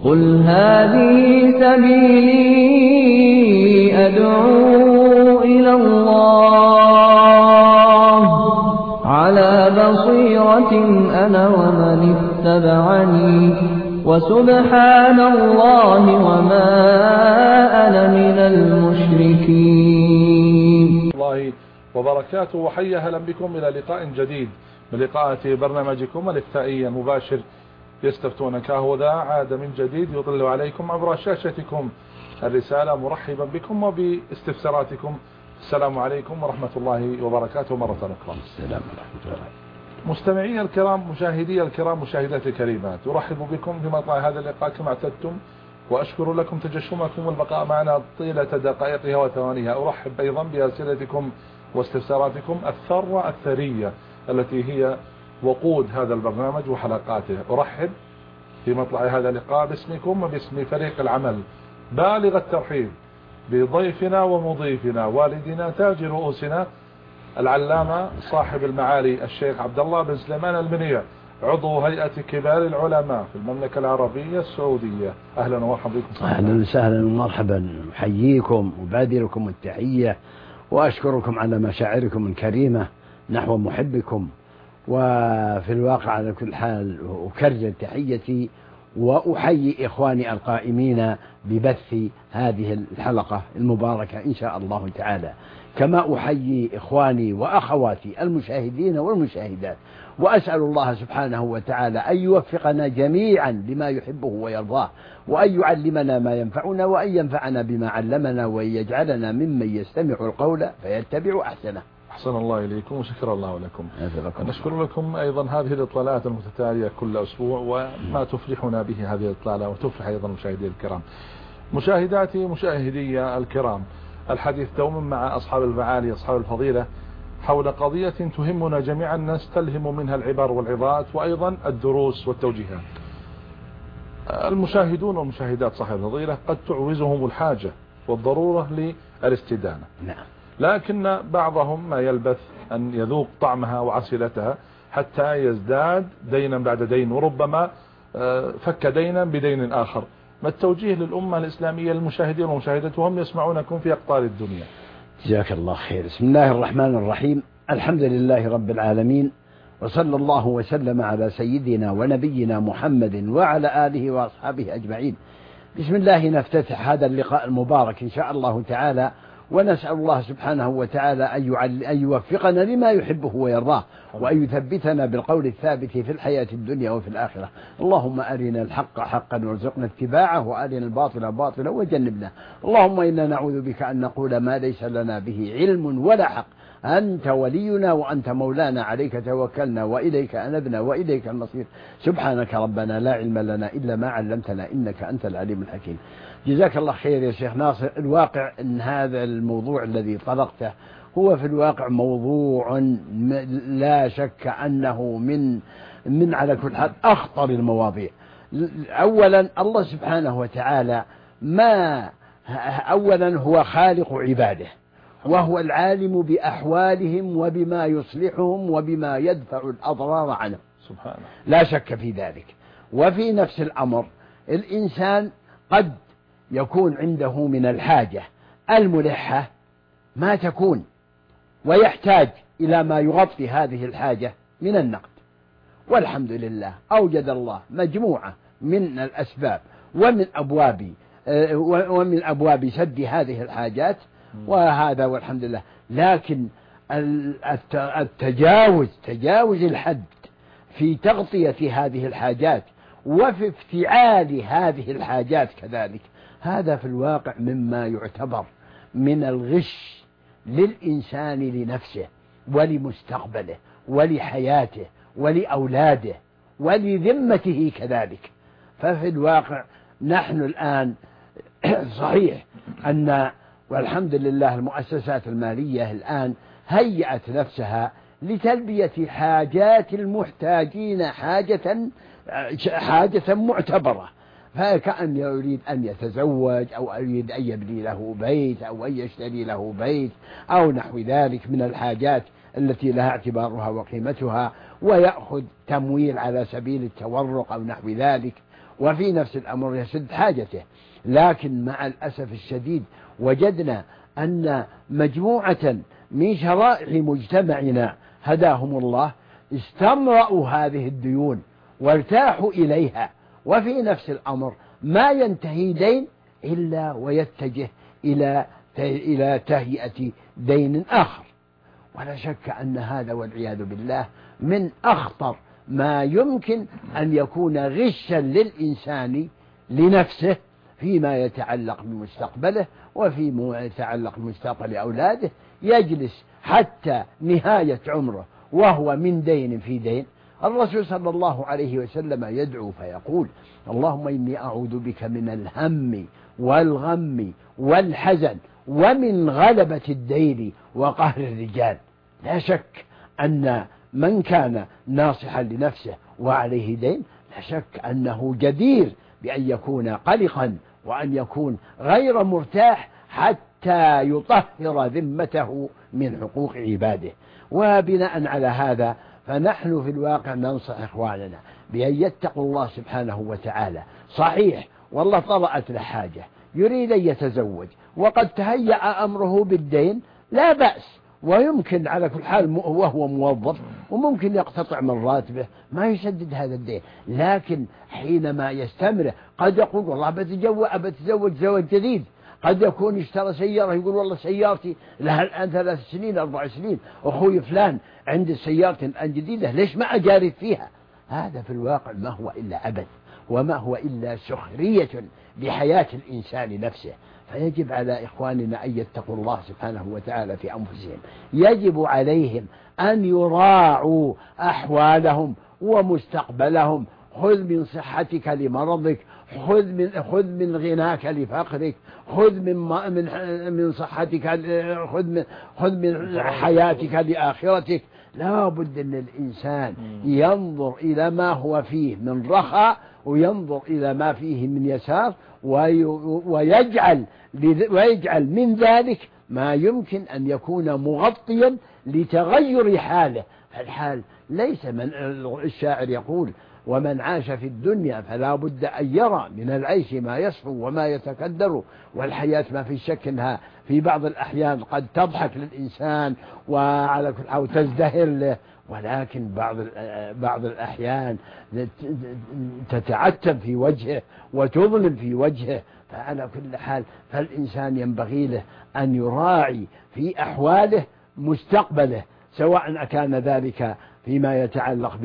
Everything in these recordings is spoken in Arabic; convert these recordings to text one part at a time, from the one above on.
قل هذه سبيلي أدعو إلى الله على بصيرة أنا ومن اتبعني وسبحان الله وما أنا من المشركين. الله وبركاته، وحيا أهلا بكم إلى لقاء جديد من لقاءات برنامجكم الإفتائي المباشر يستفتونك. هذا عاد من جديد يطل عليكم عبر شاشتكم الرسالة مرحبا بكم وباستفساراتكم. السلام عليكم ورحمة الله وبركاته مرة أخرى. السلام ورحمة الله. مستمعي الكرام، مشاهدي الكرام، مشاهداتي الكريمات، أرحب بكم في مطلع هذا اللقاء كما اعتدتم، وأشكر لكم تجشمكم والبقاء معنا طيلة دقائقها وثوانيها. أرحب أيضا بأسئلتكم واستفساراتكم الثرة الثرية التي هي وقود هذا البرنامج وحلقاته. أرحب في مطلع هذا اللقاء باسمكم وباسم فريق العمل بالغ الترحيب بضيفنا ومضيفنا والدنا تاج رؤوسنا العلامة صاحب المعالي الشيخ عبد الله بن سليمان المنيع، عضو هيئة كبار العلماء في المملكة العربية السعودية. أهلا ومرحبا بكم. أهلا وسهلا ومرحبا، أحييكم وبادركم التحية وأشكركم على مشاعركم الكريمة نحو محبكم. وفي الواقع على كل حال أكرر تحيتي وأحيي إخواني القائمين ببث هذه الحلقة المباركة إن شاء الله تعالى، كما أحيي إخواني وأخواتي المشاهدين والمشاهدات، وأسأل الله سبحانه وتعالى أن يوفقنا جميعا لما يحبه ويرضاه، وأن يعلمنا ما ينفعنا، وأن ينفعنا بما علمنا، وأن يجعلنا ممن يستمع القول فيتبع أحسنه. أحسن الله إليكم وشكر الله لكم. نشكر لكم أيضا هذه الإطلالات المتتالية كل أسبوع، وما تفرحنا به هذه الإطلالة وتفرح أيضا مشاهدي الكرام. مشاهداتي مشاهدي الكرام، الحديث دوما مع أصحاب المعالي أصحاب الفضيلة حول قضية تهمنا جميعا نستلهم منها العبر والعظات وأيضا الدروس والتوجيهات. المشاهدون والمشاهدات صاحب الفضيلة قد تعوزهم الحاجة والضرورة للاستدانة، نعم، لكن بعضهم ما يلبث أن يذوق طعمها وعسلتها حتى يزداد دينا بعد دين، وربما فك دينا بدين آخر. ما التوجيه للأمة الإسلامية المشاهدين ومشاهدات وهم يسمعونكم في أقطار الدنيا؟ جزاك الله خير. بسم الله الرحمن الرحيم، الحمد لله رب العالمين، وصلى الله وسلم على سيدنا ونبينا محمد وعلى آله وأصحابه أجمعين. بسم الله نفتتح هذا اللقاء المبارك إن شاء الله تعالى، ونسأل الله سبحانه وتعالى أن يوفقنا لما يحبه ويرضاه، وأن يثبتنا بالقول الثابت في الحياة الدنيا وفي الآخرة. اللهم أرنا الحق حقا وارزقنا اتباعه، وأرنا الباطل باطلا وجنبنا. اللهم إنا نعوذ بك أن نقول ما ليس لنا به علم ولا حق. أنت ولينا وأنت مولانا، عليك توكلنا وإليك أنبنا وإليك المصير. سبحانك ربنا لا علم لنا إلا ما علمتنا إنك أنت العليم الحكيم. جزاك الله خير يا شيخ ناصر. الواقع أن هذا الموضوع الذي طرقته هو في الواقع موضوع لا شك أنه من على كل حال أخطر المواضيع. أولا الله سبحانه وتعالى أولا هو خالق عباده، وهو العالم بأحوالهم وبما يصلحهم وبما يدفع الأضرار عنهم سبحانه، لا شك في ذلك. وفي نفس الأمر الإنسان قد يكون عنده من الحاجة الملحة ما تكون، ويحتاج إلى ما يغطي هذه الحاجة من النقد، والحمد لله أوجد الله مجموعة من الأسباب ومن أبواب سد هذه الحاجات، وهذا والحمد لله. لكن تجاوز الحد في تغطية هذه الحاجات وفي افتعال هذه الحاجات كذلك، هذا في الواقع مما يعتبر من الغش للإنسان لنفسه ولمستقبله ولحياته ولأولاده ولذمته كذلك. ففي الواقع نحن الآن صحيح أن والحمد لله المؤسسات المالية الآن هيأت نفسها لتلبية حاجات المحتاجين حاجة معتبرة، فكأن يريد أن يتزوج أو يريد أن يبني له بيت أو أن يشتري له بيت أو نحو ذلك من الحاجات التي لها اعتبارها وقيمتها، ويأخذ تمويل على سبيل التورق أو نحو ذلك، وفي نفس الأمر يسد حاجته. لكن مع الأسف الشديد وجدنا أن مجموعة من شرائع مجتمعنا هداهم الله استمرأوا هذه الديون وارتاحوا إليها، وفي نفس الأمر ما ينتهي دين إلا ويتجه إلى تهيئة دين آخر. ولا شك أن هذا والعياذ بالله من أخطر ما يمكن أن يكون غشا للإنسان لنفسه فيما يتعلق بمستقبله وفيما يتعلق بمستقبل أولاده، يجلس حتى نهاية عمره وهو من دين في دين. الرسول صلى الله عليه وسلم يدعو فيقول: اللهم إني أعوذ بك من الهم والغم والحزن ومن غلبة الدين وقهر الرجال. لا شك أن من كان ناصحا لنفسه وعليه دين لا شك أنه جدير بأن يكون قلقا وأن يكون غير مرتاح حتى يطهر ذمته من حقوق عباده. وبناء على هذا فنحن في الواقع ننصح إخواننا بأن يتقوا الله سبحانه وتعالى. صحيح والله طرأت له حاجة يريد أن يتزوج وقد تهيأ أمره بالدين، لا بأس، ويمكن على كل حال وهو موظف وممكن يقتطع من راتبه ما يسدد هذا الدين. لكن حينما يستمر قد يقول والله بتزوج زواج جديد، قد يكون اشترى سيارة يقول والله سيارتي لها الآن 3 سنين 4 سنين، أخوي فلان عنده سيارة الآن جديدة ليش ما أجاري فيها؟ هذا في الواقع ما هو إلا عبث وما هو إلا سخرية بحياة الإنسان نفسه. فيجب على إخواننا أن يتقوا الله سبحانه وتعالى في أنفسهم، يجب عليهم أن يراعوا أحوالهم ومستقبلهم. خذ من صحتك لمرضك، خذ من غناك لفقرك، خذ من صحتك، خذ من حياتك لآخرتك. لا بد أن الإنسان ينظر إلى ما هو فيه من رخاء وينظر إلى ما فيه من يسار ويجعل من ذلك ما يمكن أن يكون مغطيا لتغير حاله. فالحال ليس من الشاعر يقول: ومن عاش في الدنيا فلا بد أن يرى من العيش ما يصفو وما يتكدر. والحياة ما في شك أنها في بعض الأحيان قد تضحك للإنسان وعلى كل أو تزدهر له، ولكن بعض الأحيان تتعتب في وجهه وتظلم في وجهه. فعلى كل حال فالإنسان ينبغي له أن يراعي في أحواله مستقبله، سواء كان ذلك فيما يتعلق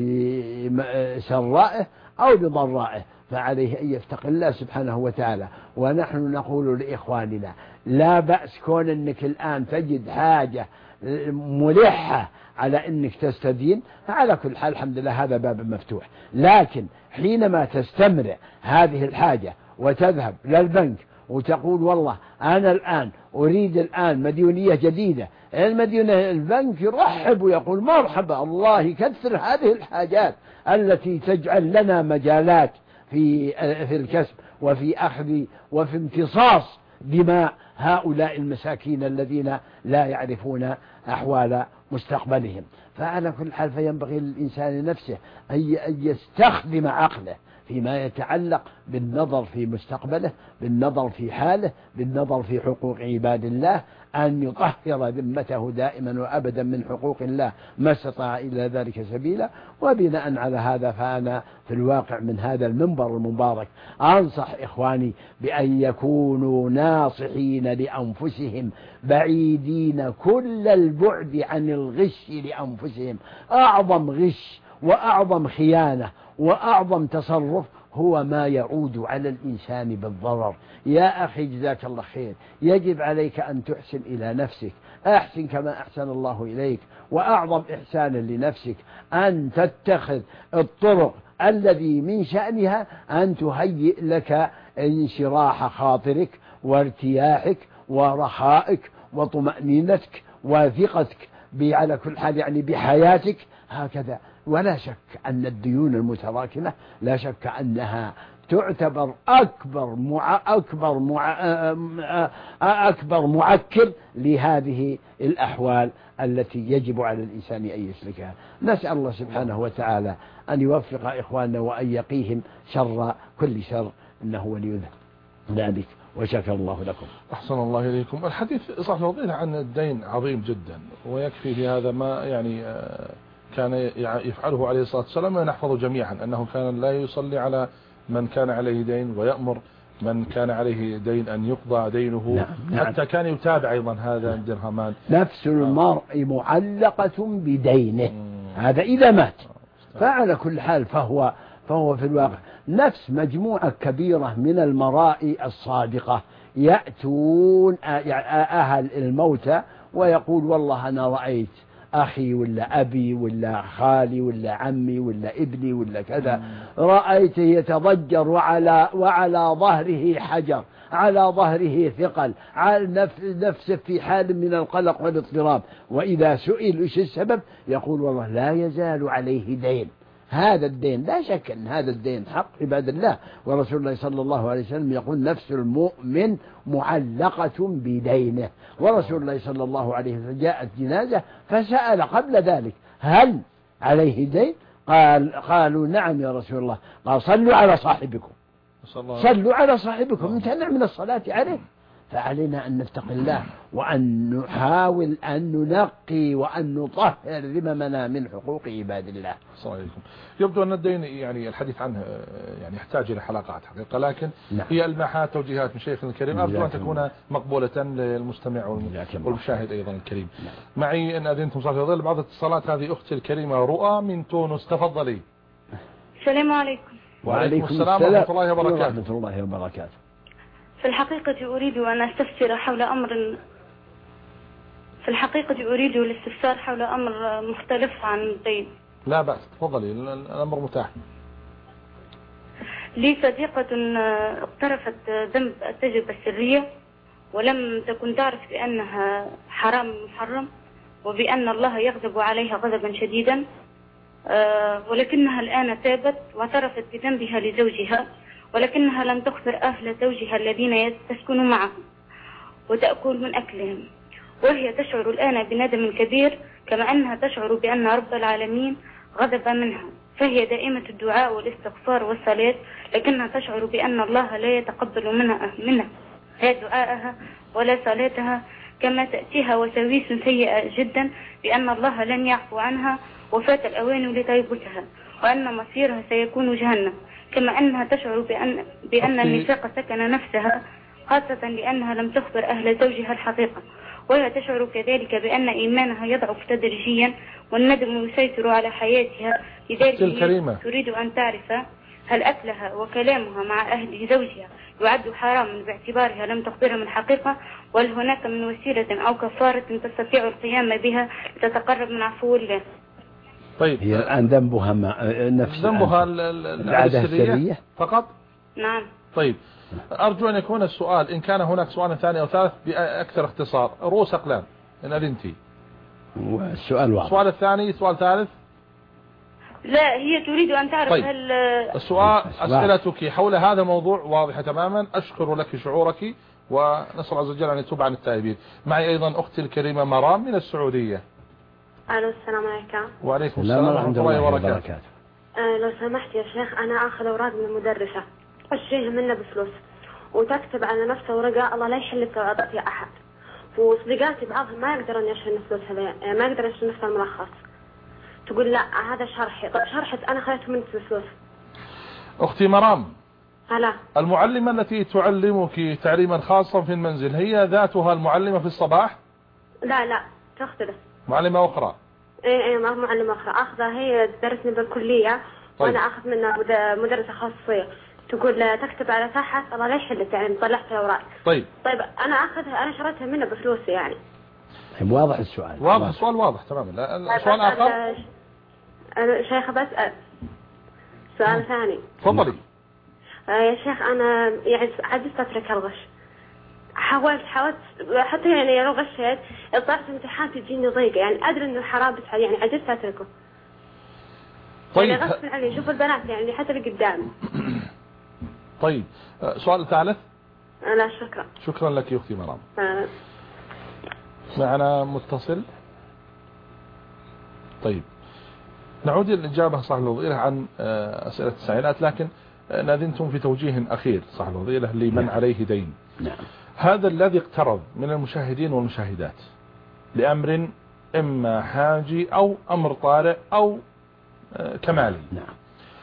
بسرائه أو بضرائه، فعليه أن يتقي الله سبحانه وتعالى. ونحن نقول لإخواننا: لا بأس كون أنك الآن تجد حاجة ملحة على أنك تستدين، على كل حال الحمد لله هذا باب مفتوح. لكن حينما تستمر هذه الحاجة وتذهب للبنك وتقول والله أنا الآن أريد الآن مديونية جديدة، البنك يرحب ويقول مرحبا، الله يكثر هذه الحاجات التي تجعل لنا مجالات في الكسب وفي أخذ وفي امتصاص دماء هؤلاء المساكين الذين لا يعرفون أحوال مستقبلهم. فعلى كل حال فينبغي للإنسان نفسه أن يستخدم عقله فيما يتعلق بالنظر في مستقبله، بالنظر في حاله، بالنظر في حقوق عباد الله، أن يطهر ذمته دائما وأبدا من حقوق الله ما استطاع إلى ذلك سبيلا. وبناء على هذا فأنا في الواقع من هذا المنبر المبارك أنصح إخواني بأن يكونوا ناصحين لأنفسهم بعيدين كل البعد عن الغش لأنفسهم. أعظم غش وأعظم خيانة وأعظم تصرف هو ما يعود على الإنسان بالضرر. يا أخي جزاك الله خير، يجب عليك أن تحسن إلى نفسك، أحسن كما أحسن الله إليك. وأعظم إحسان لنفسك أن تتخذ الطرق الذي من شأنها أن تهيئ لك انشراح خاطرك وارتياحك ورخائك وطمأنينتك وثقتك على كل حال يعني بحياتك هكذا. ولا شك أن الديون المتراكمة لا شك أنها تعتبر أكبر معكر لهذه الأحوال التي يجب على الإنسان أن يسلكها. نسأل الله سبحانه وتعالى أن يوفق إخواننا وأن يقيهم شر كل شر، إنه ولي ذلك، وشكر الله لكم. أحسن الله إليكم. الحديث صاحب الفضيلة عن الدين عظيم جدا، ويكفي في هذا ما يعني كان يفعله عليه الصلاة والسلام، ونحفظ جميعا أنه كان لا يصلي على من كان عليه دين، ويأمر من كان عليه دين أن يقضى دينه. نعم. حتى كان يتابع أيضا هذا الدرهمان. نفس المرء معلقة بدينه، هذا إذا مات. فعلى كل حال فهو في الواقع نفس مجموعة كبيرة من المرائي الصادقة يأتون أهل الموتى ويقول والله أنا رأيت أخي ولا أبي ولا خالي ولا عمي ولا ابني ولا كذا، رأيته يتضجر وعلى ظهره حجر، على ظهره ثقل، على نفسه في حال من القلق والاضطراب، وإذا سئل إيش السبب يقول والله لا يزال عليه دين. هذا الدين لا شك أن هذا الدين حق عباد الله، ورسول الله صلى الله عليه وسلم يقول نفس المؤمن معلقة بدينه. ورسول الله صلى الله عليه وسلم جاءت جنازة فسأل قبل ذلك هل عليه دين؟ قالوا نعم يا رسول الله. قال صلوا على صاحبكم امتنع من الصلاة عليه. فعلينا أن نتقي الله وأن نحاول أن ننقي وأن نطهر ذممنا من حقوق عباد الله. السلام عليكم. يبدو أن الدين يعني الحديث عنه يعني يحتاج إلى حلقات حقيقة، لكن هي المحات توجيهات من شيخنا الكريم أرجو أن تكون مقبولة للمستمع والمشاهد أيضا الكريم. معي إن أذنتم صاحب الفضيلة بعض الاتصالات. هذه أختي الكريمة رؤى من تونس، تفضلي. السلام عليكم. وعليكم السلام ورحمة الله وبركاته. في الحقيقة أريد الاستفسار حول أمر مختلف عن الدين. لا بأس، تفضلي، الأمر متاح. لي صديقة اقترفت ذنب التجربة السرية ولم تكن تعرف بأنها حرام محرم، وبأن الله يغضب عليها غضبا شديدا، ولكنها الآن تابت واعترفت بذنبها لزوجها، ولكنها لم تخبر أهل زوجها الذين تسكن معهم وتأكل من أكلهم، وهي تشعر الآن بندم كبير، كما أنها تشعر بأن رب العالمين غضب منها، فهي دائمة الدعاء والاستغفار والصلاة، لكنها تشعر بأن الله لا يتقبل منها لا دعاءها ولا صلاتها، كما تأتيها وساويس سيئة جدا بأن الله لن يعفو عنها وفات الأوان لتيبتها، وأن مصيرها سيكون جهنم، كما أنها تشعر بأن النفاق سكن نفسها، خاصة لأنها لم تخبر أهل زوجها الحقيقة، وهي تشعر كذلك بأن إيمانها يضعف تدريجيا والندم يسيطر على حياتها. لذلك تريد أن تعرف هل أكلها وكلامها مع أهل زوجها يعد حراما باعتبارها لم تخبرهم الحقيقة، وهل هناك من وسيلة أو كفارة تستطيع القيام بها لتتقرب من عفو الله؟ طيب، هي الآن ذنبها ذنبها العادة السرية فقط؟ نعم. طيب، أرجو أن يكون السؤال إن كان هناك سؤال ثاني أو ثالث بأكثر اختصار، رؤوس أقلام إن أذنتي. السؤال واضح. السؤال الثاني، سؤال ثالث؟ لا، هي تريد أن تعرف. طيب. هل السؤال أسئلتك حول هذا الموضوع واضحة تماما. أشكر لك شعورك ونسأل عز وجل أن يتوب عن التائبين. معي أيضا أختي الكريمة مرام من السعودية. ألو، السلام عليكم. وعليكم السلام ورحمة الله وبركاته. لو سمحت يا شيخ، أنا أخذ أوراق من المدرسة أشتريها منه بفلوس، وتكتب على نفسها ورقة الله لا يحلك وعطت يا أحد، وصديقاتي بعضهم ما يقدرون يشترون فلوس هذا، ما يقدر يشترون نفس الملخص. تقول لا هذا شرحي. طب شرحت أنا خذته منك بفلوس. أختي مرام، هلا، المعلمة التي تعلمك تعليما خاصا في المنزل هي ذاتها المعلمة في الصباح؟ لا تختلف، معلمة أخرى. ايه ما معلمة أخرى أخذها، هي درسني بالكلية. طيب. وأنا أخذ منها مدرسة خاصية، تقول تكتب على تحت الله لا يحلك، يعني طلعت الأوراق. طيب أنا أخذها، أنا شريتها منها بفلوسي يعني. واضح السؤال. واضح السؤال، واضح تماما. السؤال آخر شيخ، بسأل سؤال ثاني. تفضلي. يا شيخ، أنا يعني عجزت أترك الغش، حاولت حتى يعني لو غشيت طلعت امتحان تجيني ضيقة، يعني أدري إنه حرام بس يعني عجزت أتركه. طيب يعني غصب عني، شوف البنات يعني حتى اللي قدامي. طيب سؤال ثالث. لا شكرا. شكرا لك يا أختي مرام. معنا متصل. طيب نعود للإجابة صاحب الفضيلة عن أسئلة السائلات، لكن نادنتم في توجيه أخير صاحب الفضيلة لمن عليه دين. نعم. هذا الذي اقترض من المشاهدين والمشاهدات لأمر إما حاجي أو أمر طارئ أو كمالي. نعم.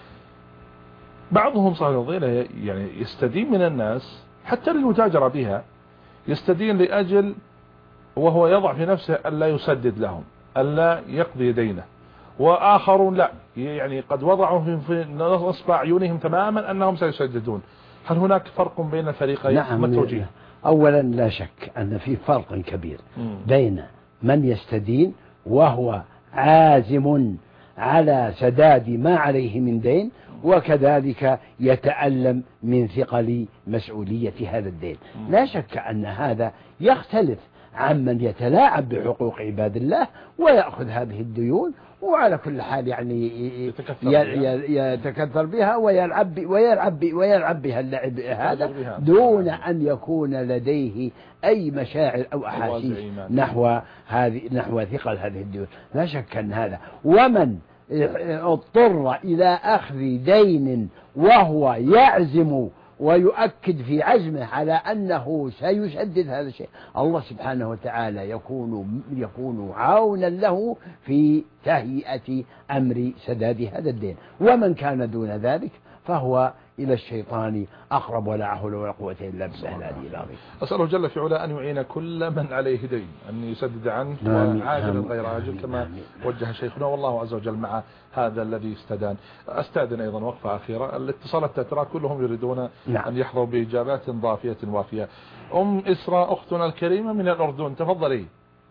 بعضهم صاحب الفضيلة يعني يستدين من الناس حتى للمتاجرة بها، يستدين لأجل وهو يضع في نفسه ألا يسدد لهم، ألا يقضي دينه. وآخرون لا، يعني قد وضعوا في نصب أعينهم تماما أنهم سيسددون. هل هناك فرق بين الفريقين؟ نعم. ما التوجيه؟ أولا لا شك أن في فرق كبير بين من يستدين وهو عازم على سداد ما عليه من دين، وكذلك يتألم من ثقل مسؤولية هذا الدين. لا شك أن هذا يختلف عن من يتلاعب بحقوق عباد الله ويأخذ هذه الديون، وعلى كل حال يعني يتكثر بها ويلعب بها اللعب هذا دون أن يكون لديه أي مشاعر أو أحاسيس نحو ثقل هذه الديون. لا شك أن هذا، ومن اضطر إلى أخذ دين وهو يعزم ويؤكد في عزمه على أنه سيسدد هذا الشيء، الله سبحانه وتعالى يكون عونا له في تهيئة أمر سداد هذا الدين. ومن كان دون ذلك فهو إلى الشيطان أقرب، ولا حول ولا قوة إلا بالله العلي العظيم. أسأله جل في علا أن يعين كل من عليه دين أن يسدد عنه وعاجل غير عاجل كما وجه شيخنا، والله عز وجل مع هذا الذي استدان. أستأذن أيضا وقفة أخيرة، الاتصالات ترى كلهم يريدون أن يحظوا بإجابات ضافية وافية. أم إسراء أختنا الكريمة من الأردن، تفضلي.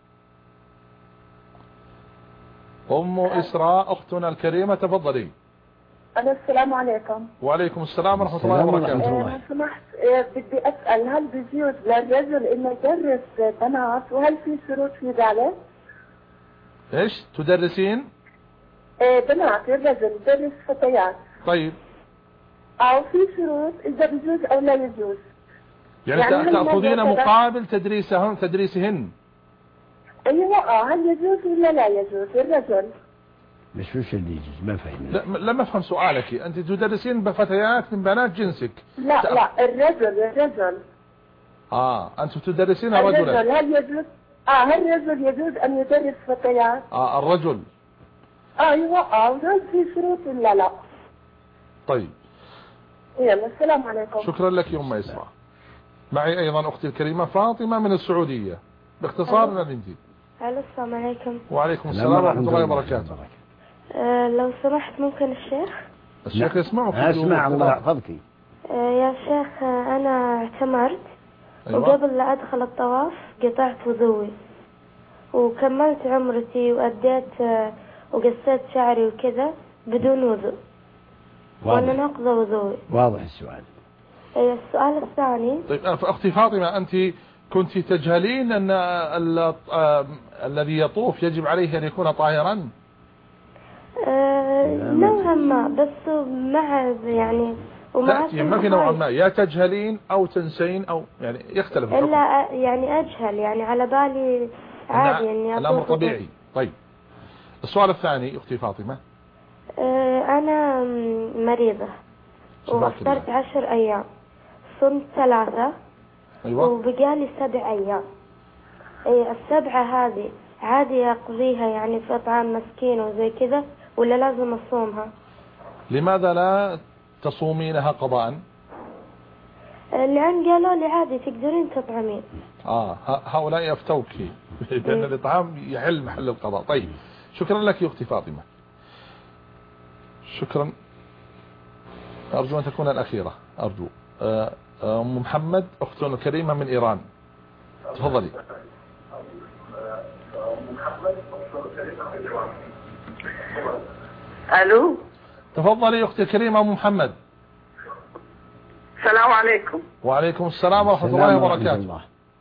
أم إسراء أختنا الكريمة تفضلي. السلام عليكم. وعليكم السلام ورحمة الله وبركاته. لو سمحت بدي أسأل، هل بيجوز للرجل إنه يدرس بنات، وهل في شروط في ذلك؟ إيش تدرسين؟ بنات، الرجل يدرس فتيات. طيب. أو في شروط إذا بيجوز أو لا يجوز؟ يعني تأخذين مقابل تدريسهن؟ أيوة. هل يجوز ولا لا يجوز الرجل؟ مش اللي يجوز، ما فهم. لم أفهم سؤالك. أنت تدرسين بفتيات من بنات جنسك؟ لا الرجل. أنت تدرسين رجلا. الرجل هل يجوز؟ هل الرجل يجوز أن يدرس فتيات؟ الرجل. أيوة. هل في شروط ولا لا؟ طيب. يلا السلام عليكم. شكرا لك يا أم إسراء. معي أيضا أختي الكريمة فاطمة من السعودية، باختصار يا بنتي. السلام عليكم. وعليكم السلام ورحمة الله وبركاته. لو سمحت ممكن الشيخ يسمعك. أسمع، الله يحفظك. يا شيخ أنا اعتمرت. أيوة. وقبل لا أدخل الطواف قطعت وضوئي وكملت عمرتي وأديت وقصيت شعري وكذا بدون وضوء، وأنا نقضى وضوئي. واضح السؤال. السؤال الثاني. طيب أختي فاطمة، أنت كنت تجهلين أن الذي يطوف يجب عليه أن يكون طاهرا؟ نوعا ما، بس مع يعني ومع ما في نوعا ما، يا تجهلين أو تنسين أو يعني يختلف. إلا يعني أجهل، يعني على بالي عادي إني الأمر طبيعي. طيب السؤال الثاني أختي فاطمة. أنا مريضة وأفطرت 10 أيام، صمت 3. أيوة. وبقالي 7 أيام. ال7 هذه عادي أقضيها يعني في إطعام مسكين وزي كذا، ولا لازم أصومها؟ لماذا لا تصومينها قضاء؟ لأن قالوا لي عادي تقدرين تطعمين. هؤلاء أفتوك بأن الإطعام يحل محل القضاء. طيب شكرا لك يا أختي فاطمة. شكرا. أرجو أن تكون الأخيرة. أرجو. أم محمد أختنا الكريمة من إيران، تفضلي. ألو. تفضلي أختي الكريمة أم محمد. السلام عليكم. وعليكم السلام ورحمة الله وبركاته.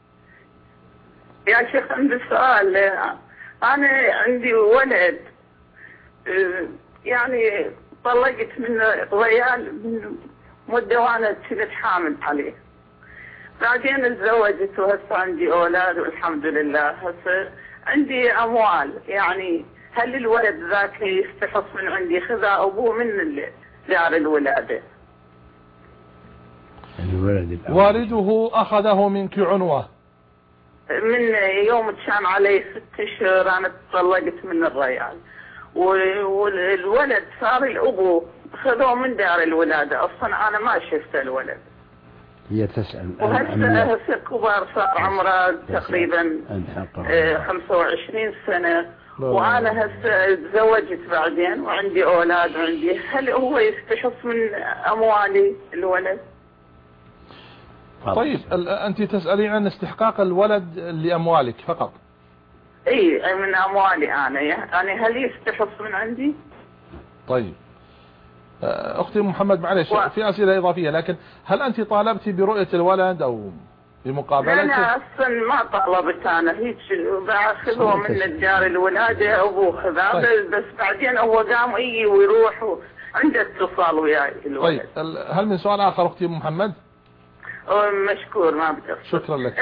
يا شيخ عندي سؤال. أنا عندي ولد يعني طلقت من ريال مدة وأنا كنت حامل عليه. بعدين تزوجت وهسه عندي أولاد والحمد لله. هسه عندي أموال، يعني هل الولد ذاك يستحق من عندي خذا أبوه من دار الولادة؟ والده أخذه منك عنوة من يوم كان علي 6 أشهر أنا تطلقت من الريال، والولد صار الأبو خذوه من دار الولادة. أصلا أنا ما شفت الولد. هي تسأل وهسه كبار، صار عمره تقريبا 25 سنة، وأنا هسه تزوجت بعدين وعندي أولاد وعندي. هل هو يستحق من أموالي الولد؟ طيب أنت تسألين عن استحقاق الولد لأموالك فقط؟ اي من أموالي أنا، يعني هل يستحق من عندي؟ طيب أختي محمد معلش في أسئلة إضافية، لكن هل أنت طالبتي برؤية الولد أو بمقابلته؟ أنا أصلا ما طلبت، أنا هيك باخذه من الدار الولادة أبوه خذاه. طيب. بس بعدين هو قام يجي ويروح عنده اتصال وياي الولد. طيب هل من سؤال آخر أختي محمد؟ مشكور، ما بدي. شكرا لك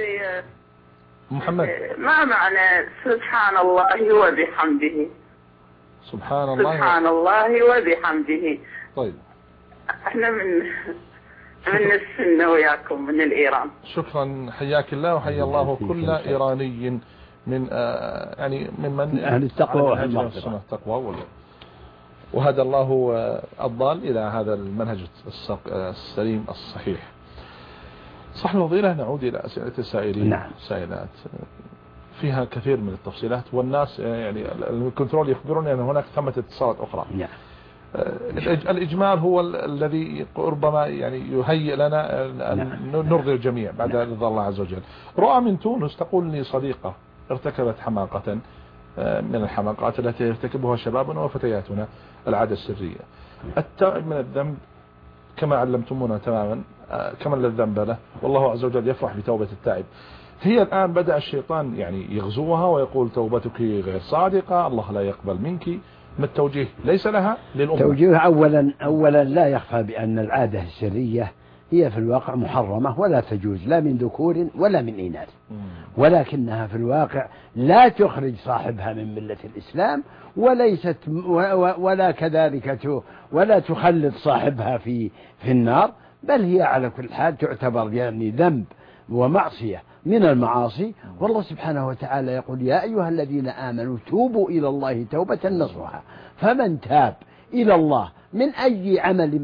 محمد. ما معنى سبحان الله وبحمده؟ سبحان الله وبحمده. طيب احنا من السنة وياكم من الإيران. شكرا، حياك الله وحيا الله كل إيراني من يعني ممن أهل التقوى والتقوى وهدى الله الضال إلى هذا المنهج السليم الصحيح. صح الفضيلة، نعود إلى أسئلة السائلين. نعم. سائلات فيها كثير من التفصيلات، والناس يعني الكنترول يخبروني أن هناك ثمة اتصالات أخرى. نعم. الإجمال هو الذي ربما يعني يهيئ لنا أن نرضي الجميع بعد رضا الله عز وجل. رؤى من تونس تقول لي صديقة ارتكبت حماقة من الحماقات التي يرتكبها شبابنا وفتياتنا، العادة السرية. التائب من الذنب كما علمتمونا تماما كما الذنب له، والله عز وجل يفرح بتوبة التائب. هي الآن بدأ الشيطان يعني يغزوها ويقول توبتك غير صادقة، الله لا يقبل منك. ما التوجيه ليس لها للأمة؟ توجيه أولا لا يخفى بأن العادة السرية هي في الواقع محرمة ولا تجوز لا من ذكور ولا من إناث، ولكنها في الواقع لا تخرج صاحبها من ملة الإسلام، وليست ولا كذلك ولا تخلد صاحبها في النار، بل هي على كل حال تعتبر يعني ذنب ومعصية من المعاصي. والله سبحانه وتعالى يقول يا أيها الذين آمنوا توبوا إلى الله توبة نصوحا. فمن تاب إلى الله من أي عمل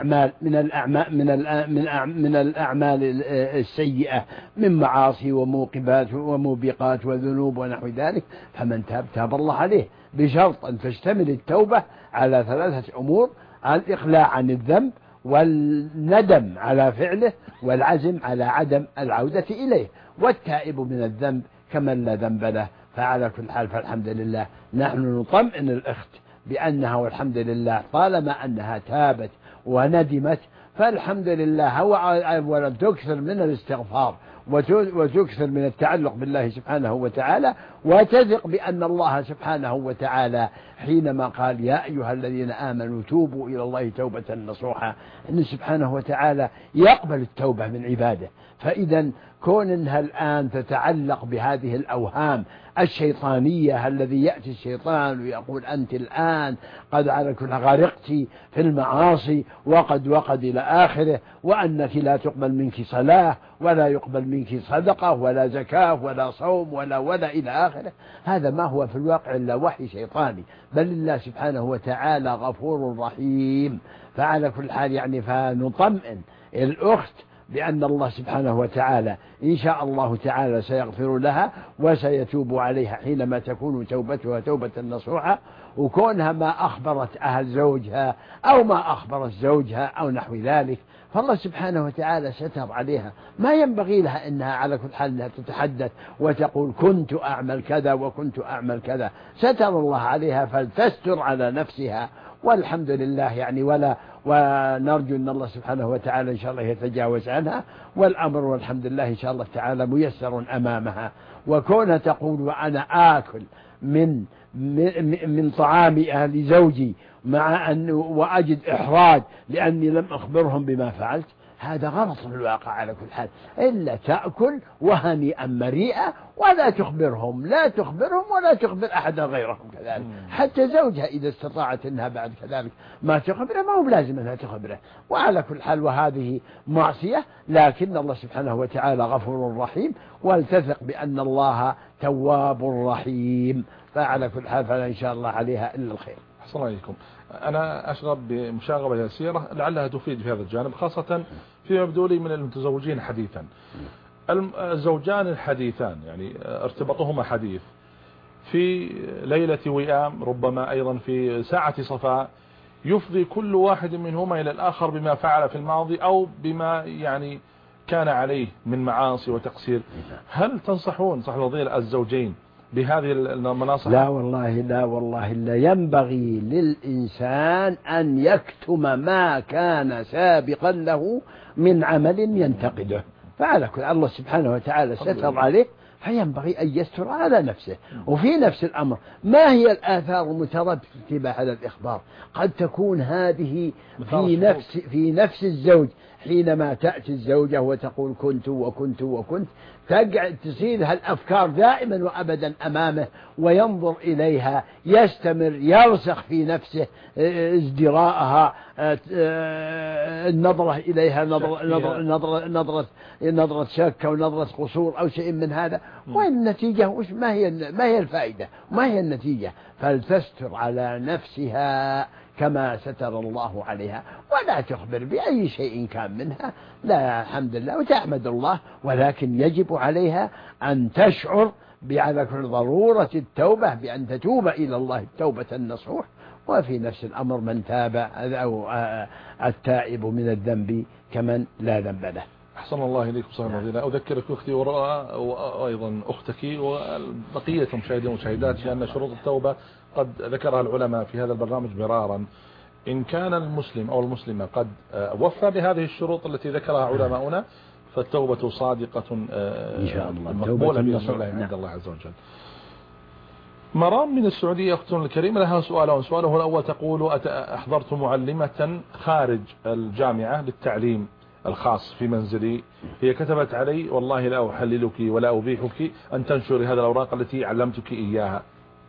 من الأعمال السيئة من معاصي وموبقات وذنوب ونحو ذلك، فمن تاب الله عليه، بشرط أن تشتمل التوبة على 3 أمور: الإقلاع عن الذنب، والندم على فعله، والعزم على عدم العودة إليه. والتائب من الذنب كمن لا ذنب له. فعلى كل حال فالحمد لله نحن نطمئن الأخت بأنها والحمد لله طالما أنها تابت وندمت فالحمد لله. أولا تكثر من الاستغفار وتكثر من التعلق بالله سبحانه وتعالى، وتثق بأن الله سبحانه وتعالى حينما قال يا أيها الذين آمنوا توبوا إلى الله توبة نصوحا، أن سبحانه وتعالى يقبل التوبة من عباده. فإذا كون أنها الآن تتعلق بهذه الأوهام الشيطانية، الذي يأتي الشيطان ويقول أنت الآن قد على كل غرقت في المعاصي وقد إلى آخره، وأنك لا تقبل منك صلاة ولا يقبل منك صدقة ولا زكاة ولا صوم ولا إلى آخره، هذا ما هو في الواقع إلا وحي شيطاني، بل الله سبحانه وتعالى غفور رحيم. فعلى كل حال يعني فنطمئن الأخت بأن الله سبحانه وتعالى إن شاء الله تعالى سيغفر لها وسيتوب عليها حينما تكون توبتها توبة نصوحة. وكونها ما أخبرت أهل زوجها أو ما أخبرت زوجها أو نحو ذلك، فالله سبحانه وتعالى ستر عليها. ما ينبغي لها أنها على كل حال أنها تتحدث وتقول كنت أعمل كذا وكنت أعمل كذا، ستر الله عليها فلتستر على نفسها والحمد لله يعني ونرجو أن الله سبحانه وتعالى إن شاء الله يتجاوز عنها، والأمر والحمد لله إن شاء الله تعالى ميسر أمامها. وكونها تقول وأنا آكل من طعام أهل زوجي مع أن وأجد إحراج لأني لم أخبرهم بما فعلت، هذا غلط في الواقع على كل حال، إلا تأكل وهنيئا مريئا ولا تخبرهم، لا تخبرهم ولا تخبر أحدا غيرهم كذلك. حتى زوجها إذا استطاعت أنها بعد كذلك ما تخبره ما هو لازم أنها تخبره. وعلى كل حال وهذه معصية، لكن الله سبحانه وتعالى غفور رحيم، والتثق بأن الله تواب رحيم. فعلى كل حال فلا إن شاء الله عليها إلا الخير. أحسن الله عليكم. أنا أشغب بمشاغبة يسيرة لعلها تفيد في هذا الجانب، خاصة فيما يبدو لي من المتزوجين حديثا. الزوجان الحديثان يعني ارتباطهما حديث في ليلة وئام، ربما أيضا في ساعة صفاء، يفضي كل واحد منهما إلى الآخر بما فعل في الماضي أو بما يعني كان عليه من معاصي وتقصير. هل تنصحون صاحب الفضيلة الزوجين بهذه المناصح؟ لا والله لا ينبغي للإنسان أن يكتم ما كان سابقا له من عمل ينتقده. فعلى كل الله سبحانه وتعالى ستر عليه، فينبغي أن يستر على نفسه. وفي نفس الأمر ما هي الآثار المترتبة على الإخبار؟ قد تكون هذه في نفس الزوج، حينما تأتي الزوجة وتقول كنت وكنت وكنت، تقعد تصير هالأفكار دائما وأبدا أمامه وينظر إليها، يستمر يرسخ في نفسه ازدراءها، النظرة إليها نظرة شك أو نظرة قصور أو شيء من هذا. والنتيجة ما هي الفائدة وما هي النتيجة؟ فلتستر على نفسها كما ستر الله عليها، ولا تخبر بأي شيء كان منها. لا الحمد لله وتحمد الله، ولكن يجب عليها أن تشعر على كل ضرورة التوبة، بأن تتوب إلى الله التوبة النصوح. وفي نفس الأمر من تاب أو التائب من الذنب كمن لا ذنب له. أحسن الله إليكم صاحب الفضيلة. أذكرك أختي وأيضا أختك وبقية مشاهدين ومشاهدات بأن شروط التوبة قد ذكرها العلماء في هذا البرنامج مرارا. إن كان المسلم أو المسلمة قد وفى بهذه الشروط التي ذكرها علماؤنا فالتوبة صادقة إن شاء الله، مقبولة بإذن الله عند الله عز وجل. مرام من السعودية أختنا الكريمة لها سؤاله الأول تقول: أحضرت معلمة خارج الجامعة للتعليم الخاص في منزلي، هي كتبت علي: والله لا أحللك ولا أبيحك أن تنشري هذه الأوراق التي علمتك إياها.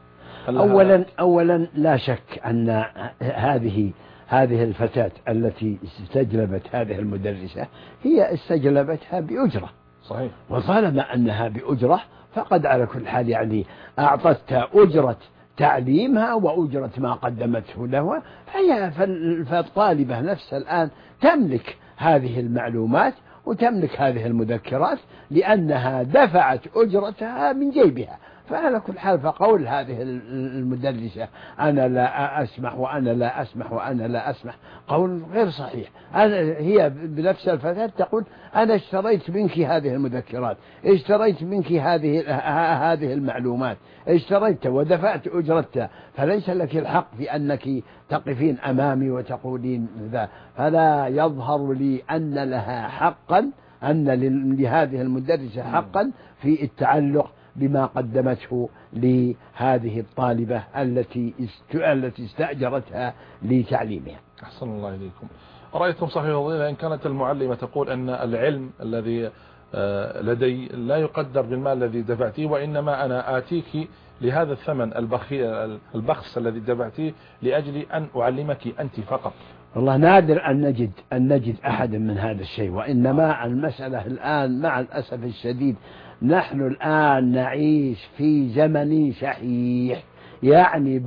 أولا لا شك أن هذه الفتاة التي استجلبت هذه المدرسة هي استجلبتها بأجرة. صحيح. وطالما أنها بأجرة فقد على كل حال يعني أعطتها أجرة تعليمها وأجرة ما قدمته له، فالطالبة نفسها الآن تملك هذه المعلومات وتملك هذه المذكرات لأنها دفعت أجرتها من جيبها. فعلى كل حال فقول هذه المدرسة أنا لا أسمح وأنا لا أسمح وأنا لا أسمح قول غير صحيح. هي بنفس الفتاة تقول: أنا اشتريت منك هذه المذكرات، اشتريت منك هذه المعلومات، اشتريت ودفعت أجرتها، فليس لك الحق في أنك تقفين أمامي وتقولين ذا. فلا يظهر لي أن لها حقا، أن لهذه المدرسة حقا في التعلق بما قدمته لهذه الطالبة التي استأجرتها لتعليمها. أحسن الله إليكم. رأيتم صحيح الفضيلة إن كانت المعلمة تقول أن العلم الذي لدي لا يقدر بالمال الذي دفعتيه، وإنما أنا آتيك لهذا الثمن البخس الذي دفعتيه لأجل أن أعلمك أنت فقط. والله نادر أن نجد أحد من هذا الشيء. وإنما المسألة الآن مع الأسف الشديد نحن الآن نعيش في زمن شحيح. يعني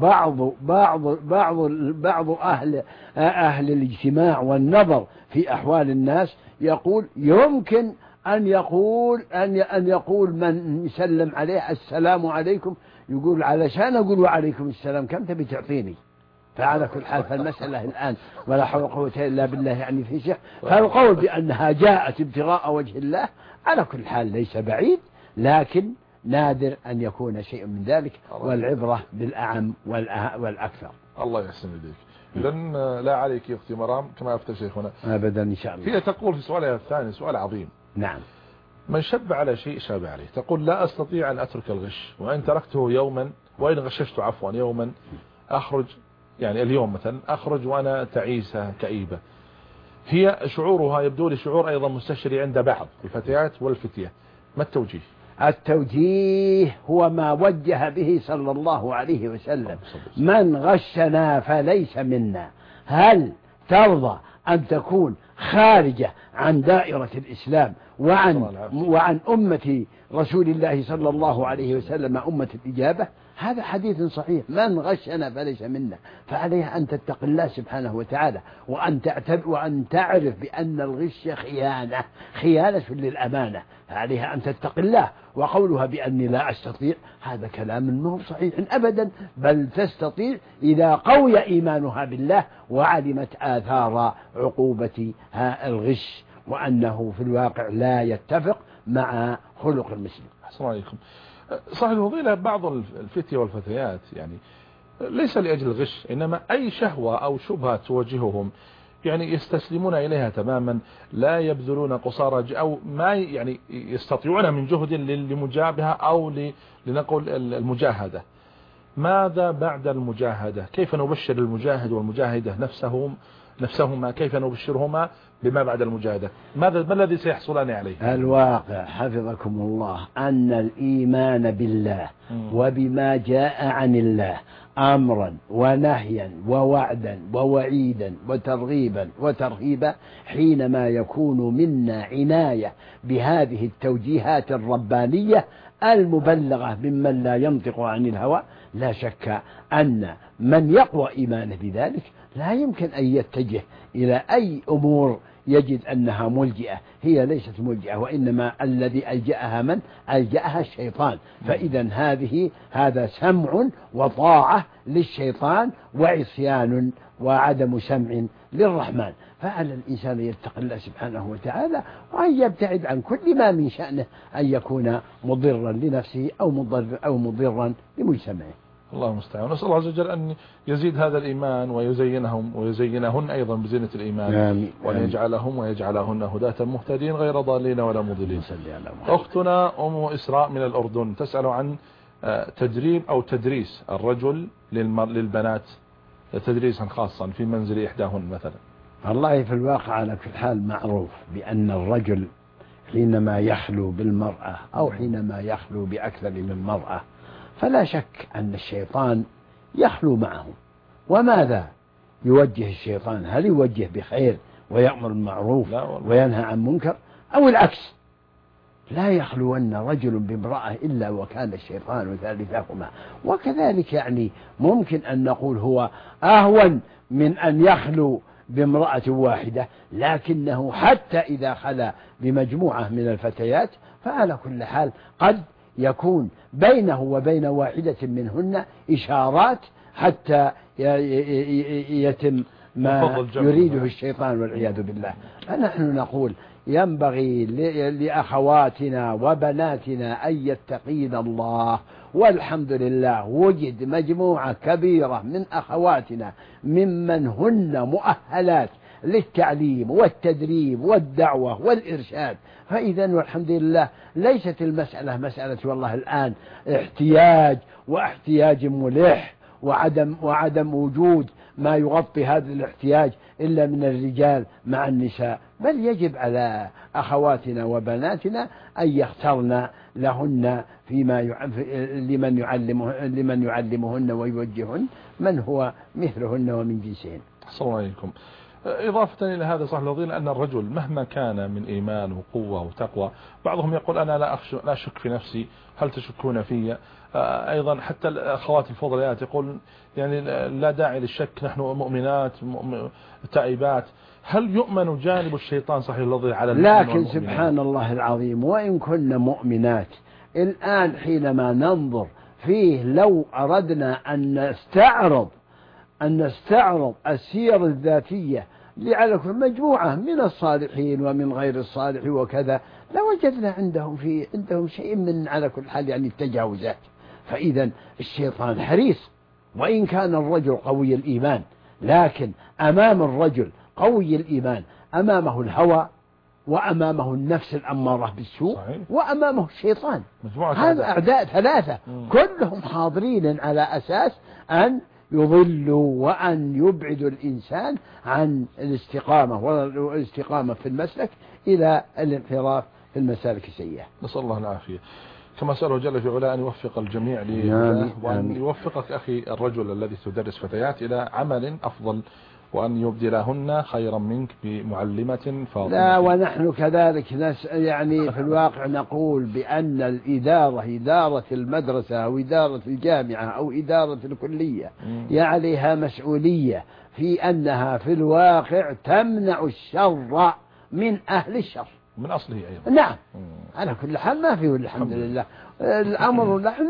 بعض أهل الاجتماع والنظر في أحوال الناس يقول يمكن أن يقول من يسلم عليه السلام عليكم، يقول علشان أقول وعليكم السلام كم تبي تعطيني؟ فعلى كل حال فالمسألة الآن ولا حول ولا قوة إلا بالله يعني في شيء. فالقول بأنها جاءت ابتغاء وجه الله على كل حال ليس بعيد، لكن نادر أن يكون شيء من ذلك، والعبرة بالأعم والأكثر. الله يحسن إليك. لأن لا عليك يا أختي مرام كما أفتى شيخنا أبدا إن شاء الله. هي تقول في سؤالها الثاني سؤال عظيم. نعم. من شب على شيء شاب عليه. تقول لا أستطيع أن أترك الغش، وإن تركته يوما، وإن غششت عفوا يوما أخرج، يعني اليوم مثلا أخرج وأنا تعيسة كئيبة. هي شعورها يبدو لي شعور أيضا مستشري عند بعض الفتيات والفتية. ما التوجيه؟ التوجيه هو ما وجه به صلى الله عليه وسلم: من غشنا فليس منا. هل ترضى أن تكون خارجة عن دائرة الإسلام وعن أمة رسول الله صلى الله عليه وسلم أمة الإجابة؟ هذا حديث صحيح: من غشنا فليس منا. فعليها أن تتقي الله سبحانه وتعالى، وأن تعرف بأن الغش خيانة للأمانة. فعليها أن تتقي الله. وقولها بأني لا أستطيع هذا كلام منه صحيح أبدا، بل تستطيع إذا قوي إيمانها بالله وعلمت آثار عقوبة الغش، وأنه في الواقع لا يتفق مع خلق المسلم. أحسن عليكم. صحيح الفضيلة بعض الفتية والفتيات يعني ليس لأجل الغش، إنما أي شهوة أو شبهة تواجههم يعني يستسلمون إليها تماما، لا يبذلون قصارى أو ما يعني يستطيعون من جهد لمجابهة أو لنقول المجاهدة. ماذا بعد المجاهدة؟ كيف نبشر المجاهد والمجاهدة نفسهما؟ كيف نبشرهما بما بعد المجاهدة؟ ما الذي سيحصلان عليه؟ الواقع حفظكم الله أن الإيمان بالله وبما جاء عن الله أمرا ونهيا ووعدا ووعيدا وترغيبا وترهيبا، حينما يكون منا عناية بهذه التوجيهات الربانية المبلغة ممن لا ينطق عن الهوى، لا شك أن من يقوى إيمانه بذلك لا يمكن أن يتجه إلى أي أمور يجد أنها ملجئة. هي ليست ملجئة، وإنما الذي ألجأها من ألجأها الشيطان. فإذا هذا سمع وطاعة للشيطان وعصيان وعدم سمع للرحمن. فعلى الإنسان يتقي الله سبحانه وتعالى وأن يبتعد عن كل ما من شأنه أن يكون مضرا لنفسه أو مضرا لمجتمعه. الله المستعان. نسأل الله عز وجل أن يزيد هذا الإيمان ويزينهن أيضا بزينة الإيمان. آمين. وأن يجعلهم ويجعلهن هداة مهتدين غير ضالين ولا مضلين. أختنا أم إسراء من الأردن تسأل عن تدريب أو تدريس الرجل للبنات تدريسا خاصا في منزل إحداهن مثلا. والله في الواقع على كل حال معروف بأن الرجل حينما يخلو بالمرأة أو حينما يخلو بأكثر من مرأة فلا شك أن الشيطان يخلو معه. وماذا يوجه الشيطان؟ هل يوجه بخير ويأمر بالمعروف وينهى عن منكر، أو العكس؟ لا يخلون رجل بامرأة إلا وكان الشيطان ثالثهما. وكذلك يعني ممكن أن نقول هو أهون من أن يخلو بامرأة واحدة، لكنه حتى إذا خلا بمجموعة من الفتيات فعلى كل حال قد يكون بينه وبين واحدة منهن إشارات حتى يتم ما يريده الشيطان والعياذ بالله. فنحن نقول ينبغي لأخواتنا وبناتنا أن يتقين الله، والحمد لله وجد مجموعة كبيرة من أخواتنا ممن هن مؤهلات للتعليم والتدريب والدعوة والإرشاد. فإذا والحمد لله ليست المسألة مسألة والله الآن احتياج ملح وعدم وجود ما يغطي هذا الاحتياج إلا من الرجال مع النساء، بل يجب على أخواتنا وبناتنا أن يختارن لهن لمن يعلمهن ويوجههن من هو مثلهن ومن جنسهن. السلام عليكم. إضافة إلى هذا صح الفضيلة أن الرجل مهما كان من إيمان وقوة وتقوى، بعضهم يقول أنا لا أشك في نفسي، هل تشكون في؟ أيضا حتى الأخوات الفضليات يقول يعني لا داعي للشك، نحن مؤمنات تائبات. هل يؤمن جانب الشيطان صحيح الفضيلة على لكن سبحان الله العظيم، وإن كنا مؤمنات الآن حينما ننظر فيه لو أردنا أن نستعرض السير الذاتية على كل مجموعة من الصالحين ومن غير الصالح وكذا لوجدنا عندهم شيء من على كل حال يعني التجاوزات. فإذا الشيطان حريص، وإن كان الرجل قوي الإيمان لكن أمام الرجل قوي الإيمان أمامه الهوى، وأمامه النفس الأمارة بالسوء، وأمامه الشيطان. هذا أعداء ثلاثة كلهم حاضرين على أساس أن يضلوا وأن يبعدوا الإنسان عن الاستقامة والاستقامة في المسلك إلى الانحراف في المسالك السيئة. نسأل الله العافية. كما سأله جل في علا أن يوفق الجميع لله، وأن يوفقك أخي الرجل الذي تدرس فتيات إلى عمل أفضل، وأن يبدلهن خيرا منك بمعلمة فاضلة. لا، ونحن كذلك يعني في الواقع نقول بأن الإدارة، إدارة المدرسة أو إدارة الجامعة أو إدارة الكلية، عليها مسؤولية في أنها في الواقع تمنع الشر من أهل الشر من أصله أيضا. نعم. على كل حال ما فيه الحمد لله، الأمر نحن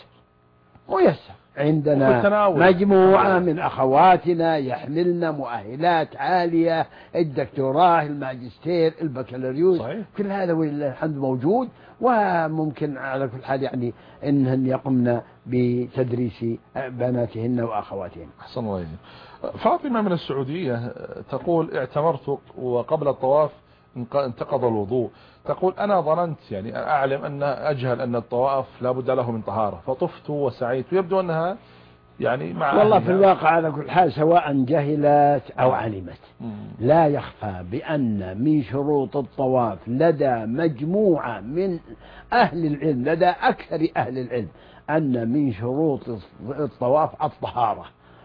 ميسر. عندنا مجموعة من أخواتنا يحملن مؤهلات عالية، الدكتوراه، الماجستير، البكالوريوس، كل هذا ولله الحمد موجود، وممكن على كل حال يعني إنهن يقمن بتدريس بناتهن وأخواتهن. أحسن الله إليك. فاطمة من السعودية تقول: اعتمرت وقبل الطواف انتقض الوضوء. تقول: أنا ظننت، يعني أعلم أن أجهل أن الطواف لا بد له من طهارة، فطفت وسعيت، ويبدو أنها يعني مع والله في الواقع على كل حال سواء جهلت أو علمت، لا يخفى بأن من شروط الطواف لدى مجموعة من أهل العلم، لدى أكثر أهل العلم، أن من شروط الطواف الطهارة.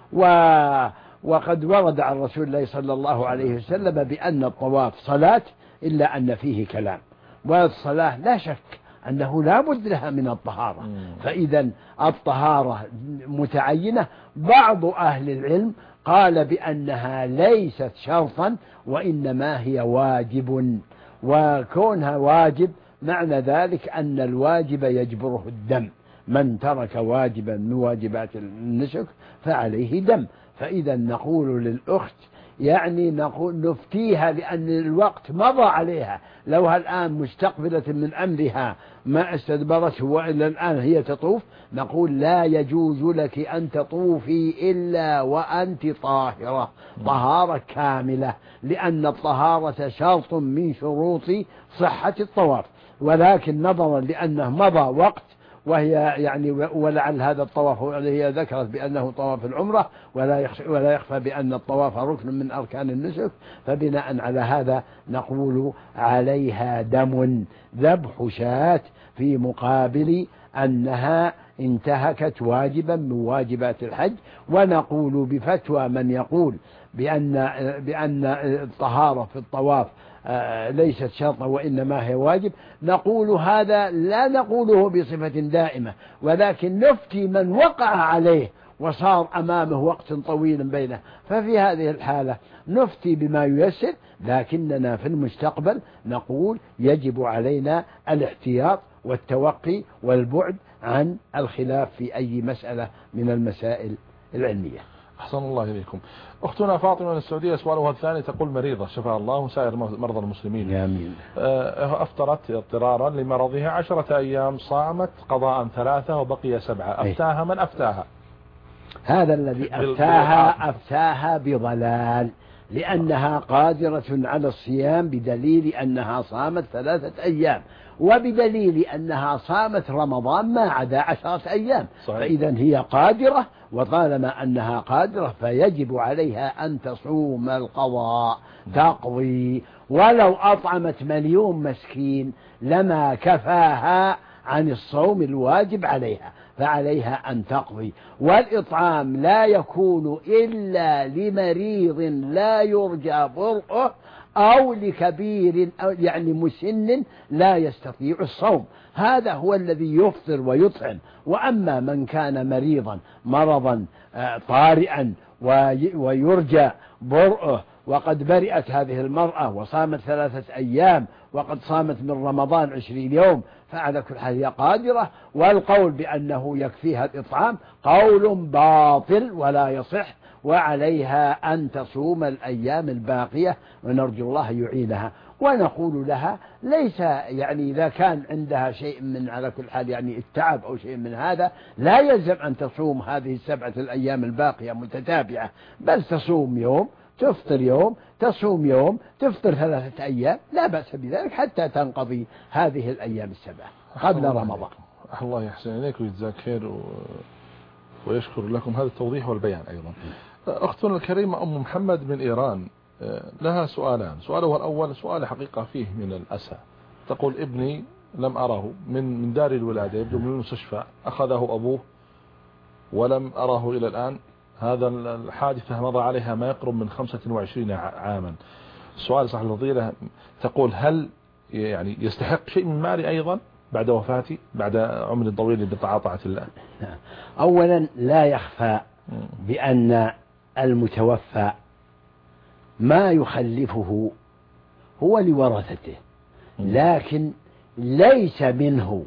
وقد ورد عن رسول الله صلى الله عليه وسلم بأن الطواف صلاة، إلا أن فيه كلام، والصلاة لا شك أنه لا بد لها من الطهارة، فإذا الطهارة متعينة. بعض أهل العلم قال بأنها ليست شرطا، وإنما هي واجب، وكونها واجب معنى ذلك أن الواجب يجبره الدم، من ترك واجبا من واجبات النسك فعليه دم. فإذا نقول للأخت، يعني نقول نفتيها لأن الوقت مضى عليها، لو الآن مستقبلة من أمرها ما استدبرته وإلا الآن هي تطوف، نقول لا يجوز لك أن تطوفي إلا وأنت طاهرة، طهارة كاملة، لأن الطهارة شرط من شروط صحة الطواف. ولكن نظرا لأنه مضى وقت، وهي يعني ولعل هذا الطواف هي ذكرت بأنه طواف العمرة، ولا يخفى بأن الطواف ركن من أركان النسك، فبناء على هذا نقول عليها دم، ذبح شاة، في مقابل أنها انتهكت واجبا من واجبات الحج. ونقول بفتوى من يقول بأن الطهارة في الطواف ليست شرطا وإنما هي واجب، نقول هذا لا نقوله بصفة دائمة، ولكن نفتي من وقع عليه وصار أمامه وقت طويل بينه، ففي هذه الحالة نفتي بما ييسر، لكننا في المستقبل نقول يجب علينا الاحتياط والتوقي والبعد عن الخلاف في أي مسألة من المسائل العلمية. أحسن الله إليكم. أختنا فاطمة من السعودية سؤالها الثاني، تقول: مريضة شفاها الله وسائر مرضى المسلمين، آمين. أفطرت اضطرارا لمرضها 10 أيام، صامت قضاء 3 وبقي 7، أفتاها من أفتاها؟ هذا الذي أفتاها بضلال، لأنها قادرة على الصيام بدليل أنها صامت 3 أيام، وبدليل أنها صامت رمضان ما عدا 10 أيام. صحيح. فإذا هي قادرة، وطالما أنها قادرة فيجب عليها أن تصوم القضاء، تقضي، ولو أطعمت 1,000,000 مسكين لما كفاها عن الصوم الواجب عليها، فعليها أن تقضي. والإطعام لا يكون إلا لمريض لا يرجى برؤه، أو لكبير أو يعني مسن لا يستطيع الصوم، هذا هو الذي يفطر ويطعم. وأما من كان مريضا مرضا طارئا ويرجى برؤه، وقد برئت هذه المرأة وصامت 3 أيام، وقد صامت من رمضان 20 يوم، فعلى كل حال هي قادرة. والقول بأنه يكفيها الإطعام قول باطل ولا يصح، وعليها أن تصوم الأيام الباقية، ونرجو الله يعينها. ونقول لها ليس يعني إذا كان عندها شيء من على كل حال يعني التعب أو شيء من هذا لا يلزم أن تصوم هذه 7 الأيام الباقية متتابعة، بل تصوم يوم تفطر يوم تصوم يوم تفطر 3 أيام، لا بأس بذلك حتى تنقضي هذه الأيام 7 قبل رمضان. الله يحسن إليك ويجزاك خير ويشكر لكم هذا التوضيح والبيان أيضا. أختنا الكريمة أم محمد من إيران لها سؤالان. سؤاله الأول سؤال حقيقة فيه من الأسى. تقول ابني لم أره من دار الولادة، يبدو من المستشفى أخذه أبوه ولم أره إلى الآن. هذا الحادثة مضى عليها ما يقرب من 25 عاما. السؤال صاحب الفضيلة تقول هل يعني يستحق شيء من مالي أيضا بعد وفاتي بعد عمر طويل بطاعة الله؟ أولا لا يخفى بأن المتوفى ما يخلفه هو لورثته، لكن ليس منه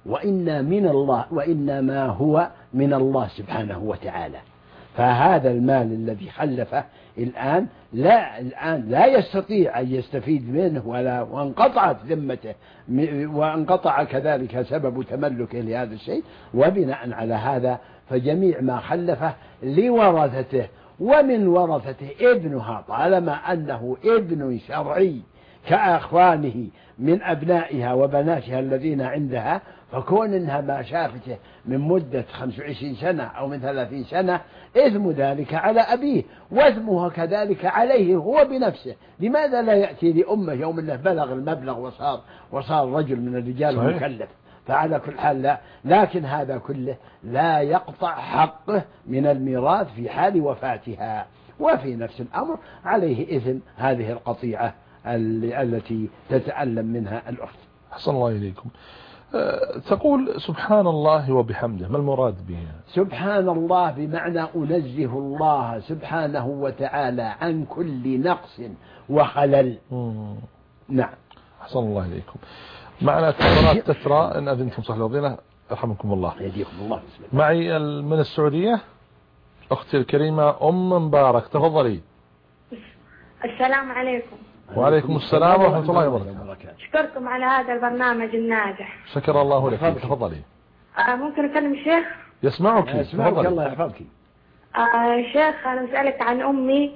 وإنما هو من الله سبحانه وتعالى. فهذا المال الذي خلفه الآن لا يستطيع أن يستفيد منه وانقطعت ذمته وانقطع كذلك سبب تملكه لهذا الشيء، وبناء على هذا فجميع ما خلفه لورثته، ومن ورثته ابنها طالما أنه ابن شرعي كأخوانه من أبنائها وبناتها الذين عندها، فكون إنها ما شافته من مدة 25 سنة أو من 30 سنة إثم ذلك على أبيه وإثمها كذلك عليه هو بنفسه. لماذا لا يأتي لأمه يوم أنه بلغ المبلغ وصار رجل من الرجال مكلف؟ فعلى كل حال لا، لكن هذا كله لا يقطع حقه من الميراث في حال وفاتها. وفي نفس الأمر عليه إثم هذه القطيعة التي تتألم منها الأخت. أحسن الله إليكم. تقول سبحان الله وبحمده، ما المراد بها؟ سبحان الله بمعنى أنزه الله سبحانه وتعالى عن كل نقص وخلل. نعم. أحسن الله إليكم. معنا اتصالات تترى إن أذنتم صاحب الفضيلة يرحمكم الله. يهديكم الله. معي من السعودية أختي الكريمة أم مبارك، تفضلي. السلام عليكم. وعليكم السلام ورحمة الله وبركاته. أشكركم على هذا البرنامج الناجح. شكر الله لك. تفضلي. ممكن أكلم الشيخ؟ يسمعك. الله يحفظك. شيخ أنا أسألك عن أمي.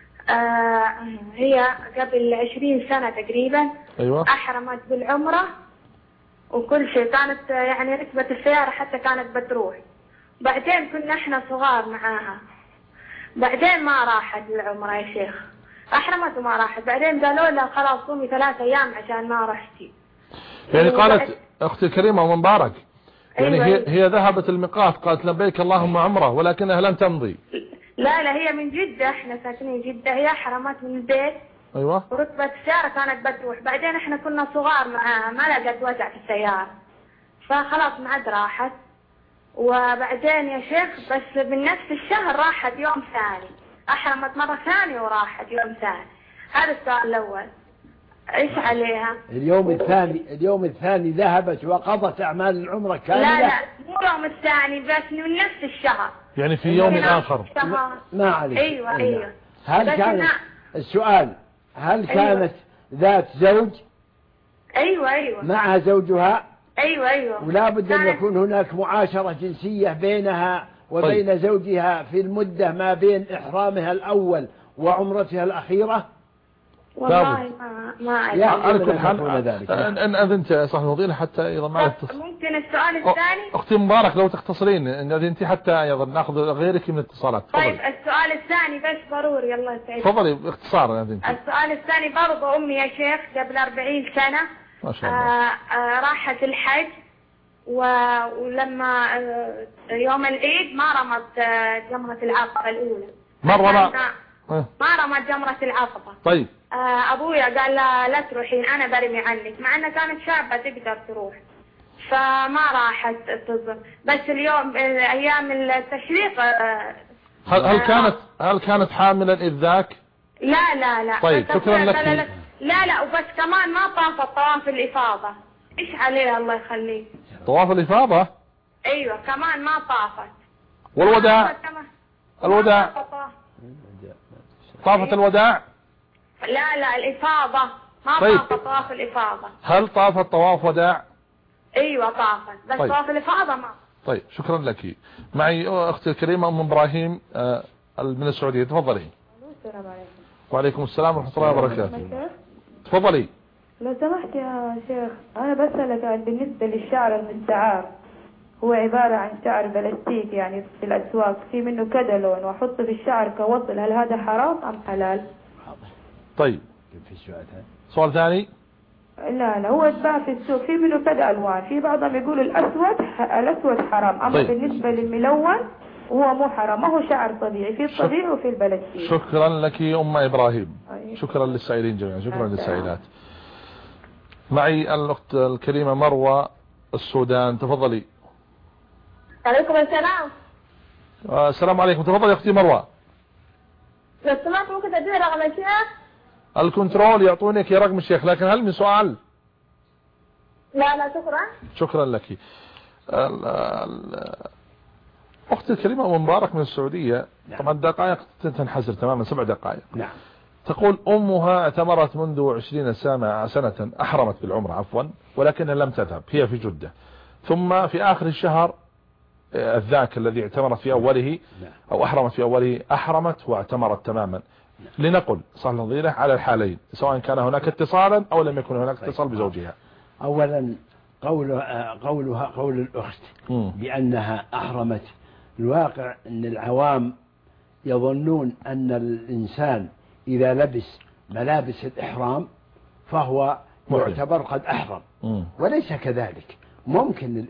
هي قبل 20 سنة تقريبا. أيوة. أحرمت بالعمرة وكل شيء، كانت يعني ركبت السيارة حتى كانت بتروح. بعدين كنا احنا صغار معاها، بعدين ما راحت العمرة يا شيخ، أحرمت وما راحت. بعدين قالوا لها خلاص صومي 3 أيام عشان ما رحتي. يعني قالت أختي الكريمة ومبارك يعني أيوة. هي ذهبت الميقات قالت لبيك اللهم عمره ولكنها لم تمضي. لا هي من جدة، احنا ساكنين جدة، هي أحرمت من البيت. أيوة. وركبت السيارة كانت بتروح، بعدين احنا كنا صغار معاها ما لقت وجع في السيارة، فخلاص ما عاد راحت. وبعدين يا شيخ بس بنفس الشهر راحت يوم ثاني، أحرمت مرة ثانية وراحت يوم ثاني. هذا السؤال الأول، إيش عليها؟ اليوم الثاني ذهبت وقضت أعمال العمرة كاملة. لا مو اليوم الثاني، بس من نفس الشهر يعني في يوم آخر. ما عليك. أيوة. هل كانت السؤال هل كانت ذات زوج؟ أيوة. معها زوجها؟ أيوة. ولا بد أن يكون هناك معاشرة جنسية بينها وبين زوجها في المدة ما بين إحرامها الأول وعمرتها الأخيرة. والله ما أعرف أن أذنت صاحب الفضيلة حتى أيضا ما ممكن السؤال الثاني أختي مبارك لو تختصرين أن أذنتي حتى أيضا نأخذ غيرك من الاتصالات. طيب السؤال الثاني بس ضروري الله يسعدك. تفضلي باختصار أذنتي. السؤال الثاني برضه أمي يا شيخ قبل 40 سنة ما شاء الله. راحت الحج ولما يوم العيد ما رمت جمرة العقبة الأولى. ما رمت جمرة العقبة. طيب. أبويا قال لا تروحين أنا برمي عنك، مع أنها كانت شابة تقدر تروح، فما راحت تظن. بس اليوم أيام التشريق هل كانت حاملا إذ ذاك؟ لا. طيب شكرا لك. لا وبس كمان ما طافت طواف الإفاضة. إيش عليها الله يخليك؟ طواف الإفاضة؟ أيوة كمان ما طافت. والوداع؟ طافت الوداع؟ لا الإفاضة. ما طيب. طافت طواف الإفاضة. هل طافت طواف وداع؟ أيوة طافت، بس طيب. طواف الإفاضة ما. طيب شكرا لك. معي أختي الكريمة أم إبراهيم من السعودية، تفضلي. السلام عليكم. وعليكم السلام ورحمة الله وبركاته. تفضلي. لو سمحت يا شيخ، أنا بسألك عن بالنسبة للشعر المستعار، هو عبارة عن شعر بلاستيك يعني في الأسواق، في منه كذا لون وأحطه في الشعر كوصل، هل هذا حرام أم حلال؟ طيب سؤال ثاني. لا هو يتباع في السوق، في منه كذا ألوان، في بعضهم يقولوا الأسود حرام، أما طيب. بالنسبة للملون هو مو حرام، ما هو شعر طبيعي، في الطبيعي وفي البلاستيك. شكرا لك أم إبراهيم. شكرا للسائلين جميعا، شكرا للسائلات. معي الأخت الكريمة مروة السودان، تفضلي. عليكم السلام. السلام عليكم، تفضلي أختي مروة. لو سمحت ممكن تديني رقم الشيخ؟ الكنترول يعطونك رقم الشيخ، لكن هل من سؤال؟ لا شكرا. شكرا لك. أختي الكريمة أم مبارك من السعودية. نعم. طبعا دقائق تنحسر تماما، 7 دقائق. نعم. تقول أمها اعتمرت منذ 20 سنة، أحرمت بالعمرة عفوا، ولكنها لم تذهب، هي في جدة، ثم في آخر الشهر الذاك الذي اعتمرت في أوله أو أحرمت في أوله أحرمت واعتمرت تماما. لنقل صلى الله على الحالين، سواء كان هناك اتصالا أو لم يكن هناك اتصال بزوجها. أولا قول الأخت بأنها أحرمت، الواقع أن العوام يظنون أن الإنسان إذا لبس ملابس الإحرام فهو يعتبر قد أحرم، وليس كذلك. ممكن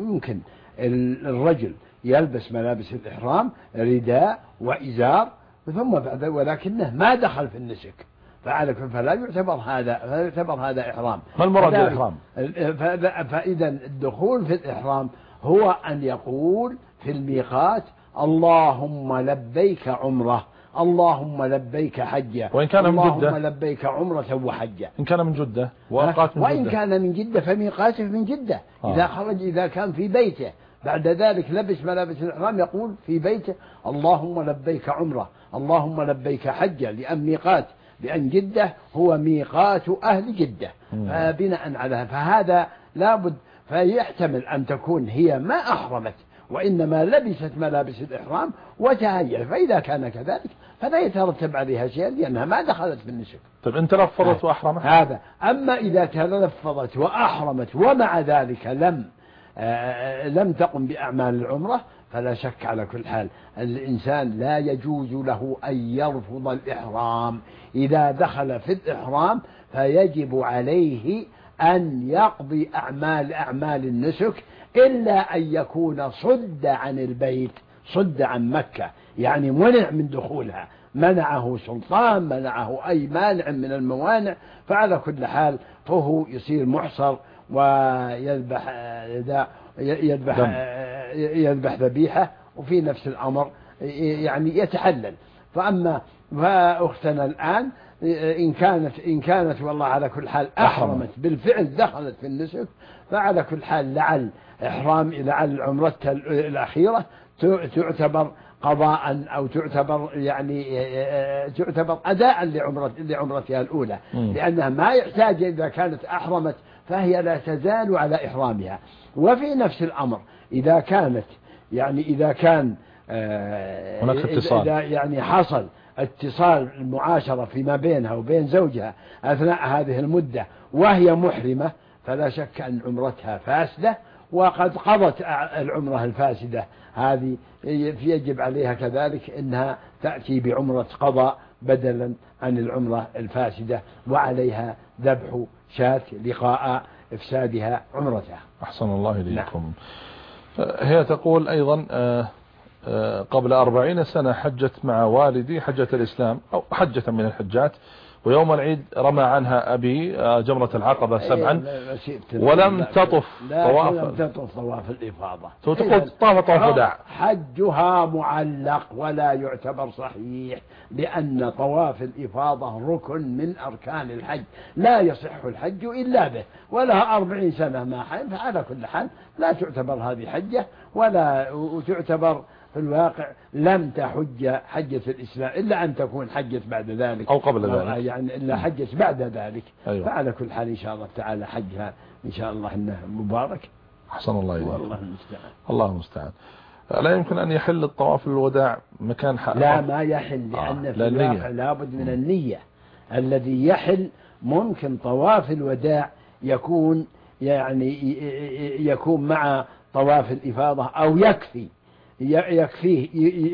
الرجل يلبس ملابس الإحرام، رداء وإزار، ثم بعد ولكنه ما دخل في النسك، فلا يعتبر هذا إحرام. ما المراد بالإحرام؟ فإذا الدخول في الإحرام هو أن يقول في الميقات اللهم لبيك عمره، اللهم لبيك حجة، وإن كان من جدة، اللهم لبيك عمرة وحجة. إن كان من جدة وأوقات من وإن جدة. كان من جدة فميقاته من جدة. إذا خرج، إذا كان في بيته بعد ذلك لبس ملابس الإحرام يقول في بيته اللهم لبيك عمرة، اللهم لبيك حجة، لأن ميقات بأن جدة هو ميقات أهل جدة. فبناء على فهذا لابد، فيحتمل أن تكون هي ما أحرمت وإنما لبست ملابس الإحرام وتهيأ، فإذا كان كذلك فلا يترتب عليها شيء لأنها ما دخلت في النسك. طيب إن تلفظت وأحرمت هذا. أما إذا تلفظت وأحرمت ومع ذلك لم تقم بأعمال العمرة، فلا شك على كل حال الإنسان لا يجوز له أن يرفض الإحرام. إذا دخل في الإحرام فيجب عليه أن يقضي أعمال النسك، إلا أن يكون صد عن البيت، صد عن مكة، يعني منع من دخولها، منعه سلطان، منعه أي مانع من الموانع، فعلى كل حال فهو يصير محصر ويذبح ذبيحة، وفي نفس الأمر يعني يتحلل. فأختنا الآن إن كانت والله على كل حال أحرمت بالفعل، دخلت في النسك، فعلى كل حال لعل عمرتها الأخيرة تعتبر قضاء أو تعتبر أداء لعمرتها الأولى، لأنها ما يحتاج إذا كانت أحرمت فهي لا تزال على إحرامها. وفي نفس الأمر إذا كان هناك اتصال، يعني حصل اتصال المعاشرة فيما بينها وبين زوجها أثناء هذه المدة وهي محرمة، فلا شك أن عمرتها فاسدة، وقد قضت العمرة الفاسدة هذه يجب عليها كذلك أنها تأتي بعمرة قضاء بدلا عن العمرة الفاسدة، وعليها ذبح شاة لقاء إفسادها عمرتها. أحسن الله إليكم. هي تقول أيضا قبل 40 سنة حجت مع والدي حجة الإسلام أو حجة من الحجات، ويوم العيد رمى عنها أبي جمرة العقبة 7 ولم تطف طواف الإفاضة. تقول طاف وداع. حجها معلق ولا يعتبر صحيح، لأن طواف الإفاضة ركن من أركان الحج، لا يصح الحج إلا به، ولها 40 سنة ما حج، فعلى كل حال لا تعتبر هذه حجة ولا تعتبر في الواقع لم تحج حجة الإسلام إلا أن تكون حجة بعد ذلك أو قبل ذلك، يعني إلا حجة بعد ذلك. أيوة. فعلى كل حال إن شاء الله تعالى حجها إن شاء الله إنه مبارك. أحسن الله إليك. والله المستعان. الله المستعان. لا يمكن أن يحل الطواف الوداع مكان لا ما يحل، لأن في الواقع لابد من النية. الذي يحل ممكن طواف الوداع يكون يعني يكون مع طواف الإفاضة أو يكفيه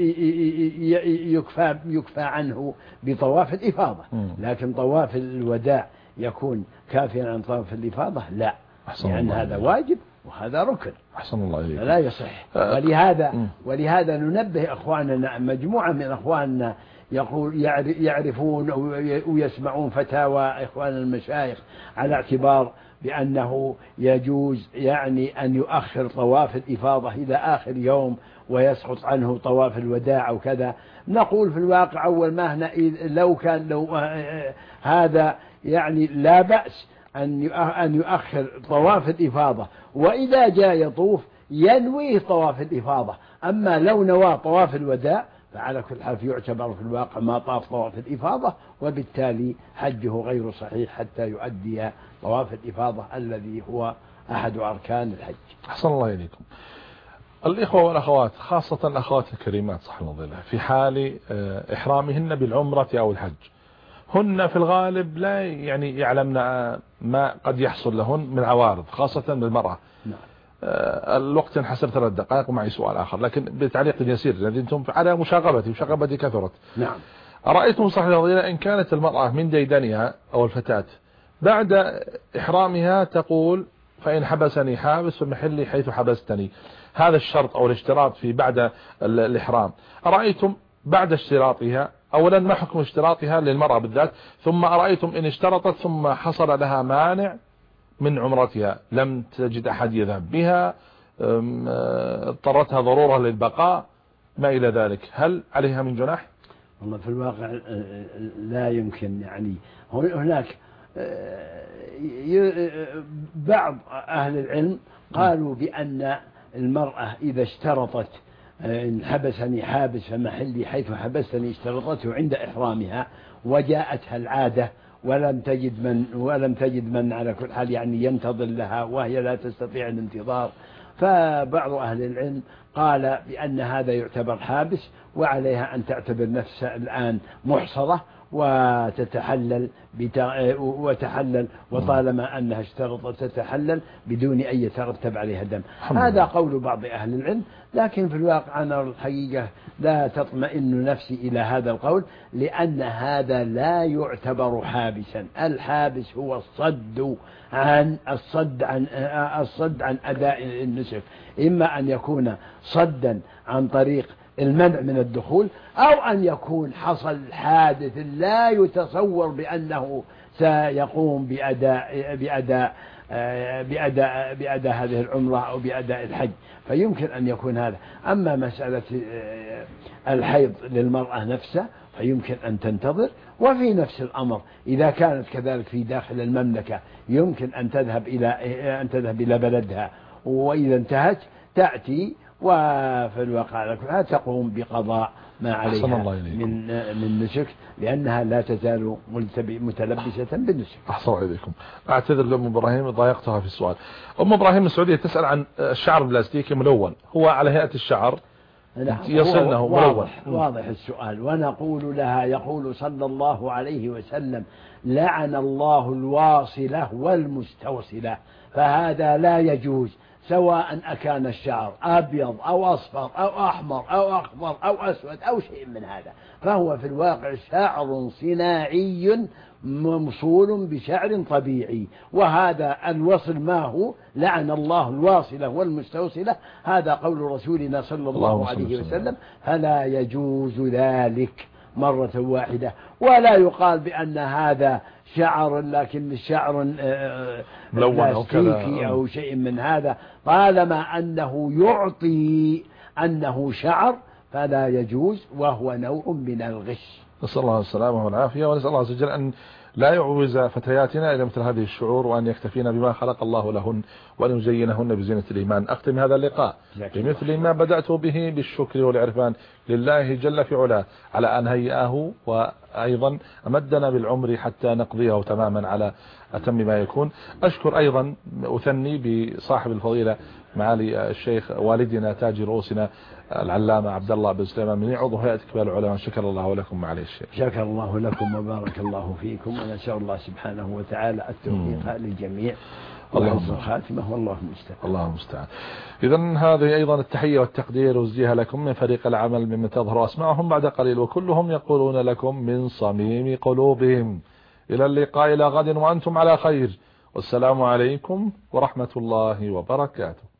يكفى عنه بطواف الإفاضة، لكن طواف الوداع يكون كافيا عن طواف الإفاضة لا، لأن هذا واجب وهذا ركن. أحسن الله إليك. لا يصح. ولهذا ننبه أخواننا، مجموعة من أخواننا يعرفون ويسمعون فتاوى إخوان المشايخ على اعتبار بأنه يجوز يعني أن يؤخر طواف الإفاضة إلى آخر يوم ويسقط عنه طواف الوداع أو كذا. نقول في الواقع أول ما لو هذا يعني لا بأس أن يؤخر طواف الإفاضة، وإذا جاء يطوف ينويه طواف الإفاضة. أما لو نوى طواف الوداع فعلى كل حال يعتبر في الواقع ما طاف طواف الإفاضة، وبالتالي حجه غير صحيح حتى يؤدي طواف الإفاضة الذي هو أحد أركان الحج. أحسن الله إليكم. الإخوة والأخوات، خاصة الأخوات الكريمات صح الله في حال إحرامهن بالعمرة أو الحج، هن في الغالب لا يعني يعلمن ما قد يحصل لهن من عوارض، خاصة بالمرأة. الوقت انحسر 3 دقائق ومعي سؤال آخر، لكن بتعليق يسير لأن أنتم على مشاغبتي كثرت. نعم. أرأيتم صح الله إن كانت المرأة من ديدنها أو الفتاة بعد إحرامها تقول فإن حبسني حابس فمحلي حيث حبستني، هذا الشرط أو الاشتراط في بعد الإحرام، أرأيتم بعد اشتراطها أولا ما حكم اشتراطها للمرأة بالذات، ثم أرأيتم إن اشترطت ثم حصل لها مانع من عمرتها، لم تجد أحد يذهب بها، اضطرتها ضرورة للبقاء ما إلى ذلك، هل عليها من جناح؟ والله في الواقع لا يمكن، يعني هناك بعض أهل العلم قالوا بأن المرأة إذا اشترطت إن حبسني حابس فمحلي حيث حبستني، اشترطته عند إحرامها وجاءتها العادة ولم تجد من على كل حال يعني ينتظر لها وهي لا تستطيع الانتظار، فبعض أهل العلم قال بأن هذا يعتبر حابس وعليها أن تعتبر نفسها الآن محصرة وتتحلل وطالما أنها اشترطت تتحلل بدون أن يترتب عليها دم. هذا قول بعض أهل العلم، لكن في الواقع أنا الحقيقة لا تطمئن نفسي إلى هذا القول، لأن هذا لا يعتبر حابسا. الحابس هو الصد عن أداء النسك، إما أن يكون صدا عن طريق المنع من الدخول، أو أن يكون حصل حادث لا يتصور بأنه سيقوم بأداء هذه العمرة أو بأداء الحج، فيمكن أن يكون هذا. أما مسألة الحيض للمرأة نفسها فيمكن أن تنتظر، وفي نفس الأمر إذا كانت كذلك في داخل المملكة يمكن أن تذهب إلى بلدها، وإذا انتهت تأتي وفي الواقع تقوم بقضاء ما عليها من نسك، لأنها لا تزال متلبسة بالنسك. أحسن إليكم. أعتذر لأم إبراهيم ضايقتها في السؤال. أم إبراهيم من السعودية تسأل عن الشعر البلاستيكي ملون، هو على هيئة الشعر يصلنه ملون. واضح السؤال، ونقول لها يقول صلى الله عليه وسلم لعن الله الواصلة والمستوصلة، فهذا لا يجوز، سواء أكان الشعر أبيض أو أصفر أو أحمر أو أخضر أو أسود أو شيء من هذا، فهو في الواقع شعر صناعي ممصول بشعر طبيعي، وهذا الوصل ما هو لعن الله الواصلة والمستوصلة، هذا قول رسولنا صلى الله عليه وسلم، فلا يجوز ذلك مرة واحدة. ولا يقال بأن هذا شعر لكن الشعر بلاستيكي أو شيء من هذا، طالما أنه يعطي أنه شعر فلا يجوز، وهو نوع من الغش. نسأل الله السلامة والعافية، ونسأل الله عز وجل أن لا يعوز فتياتنا إلى مثل هذه الشعور، وأن يكتفين بما خلق الله لهن، وأن يزينهن بزينة الإيمان. أختم هذا اللقاء بمثل ما بدأت به بالشكر والعرفان لله جل في علاه على أن هيئه، وأيضا أمدنا بالعمر حتى نقضيه تماما على أتم ما يكون. أشكر أيضا أثني بصاحب الفضيلة معالي الشيخ والدنا تاج رؤوسنا العلامة عبد الله بن سليمان من عضو هيئة كبار العلماء. شكر الله لكم معالي الشيخ. شكر الله لكم وبارك الله فيكم، ونسأل الله سبحانه وتعالى التوفيق للجميع وحسن الخاتمة، والله المستعان. الله المستعان. إذا هذه أيضا التحية والتقدير وزيها لكم من فريق العمل ممن تظهر أسماءهم بعد قليل، وكلهم يقولون لكم من صميم قلوبهم إلى اللقاء إلى غد وأنتم على خير، والسلام عليكم ورحمة الله وبركاته.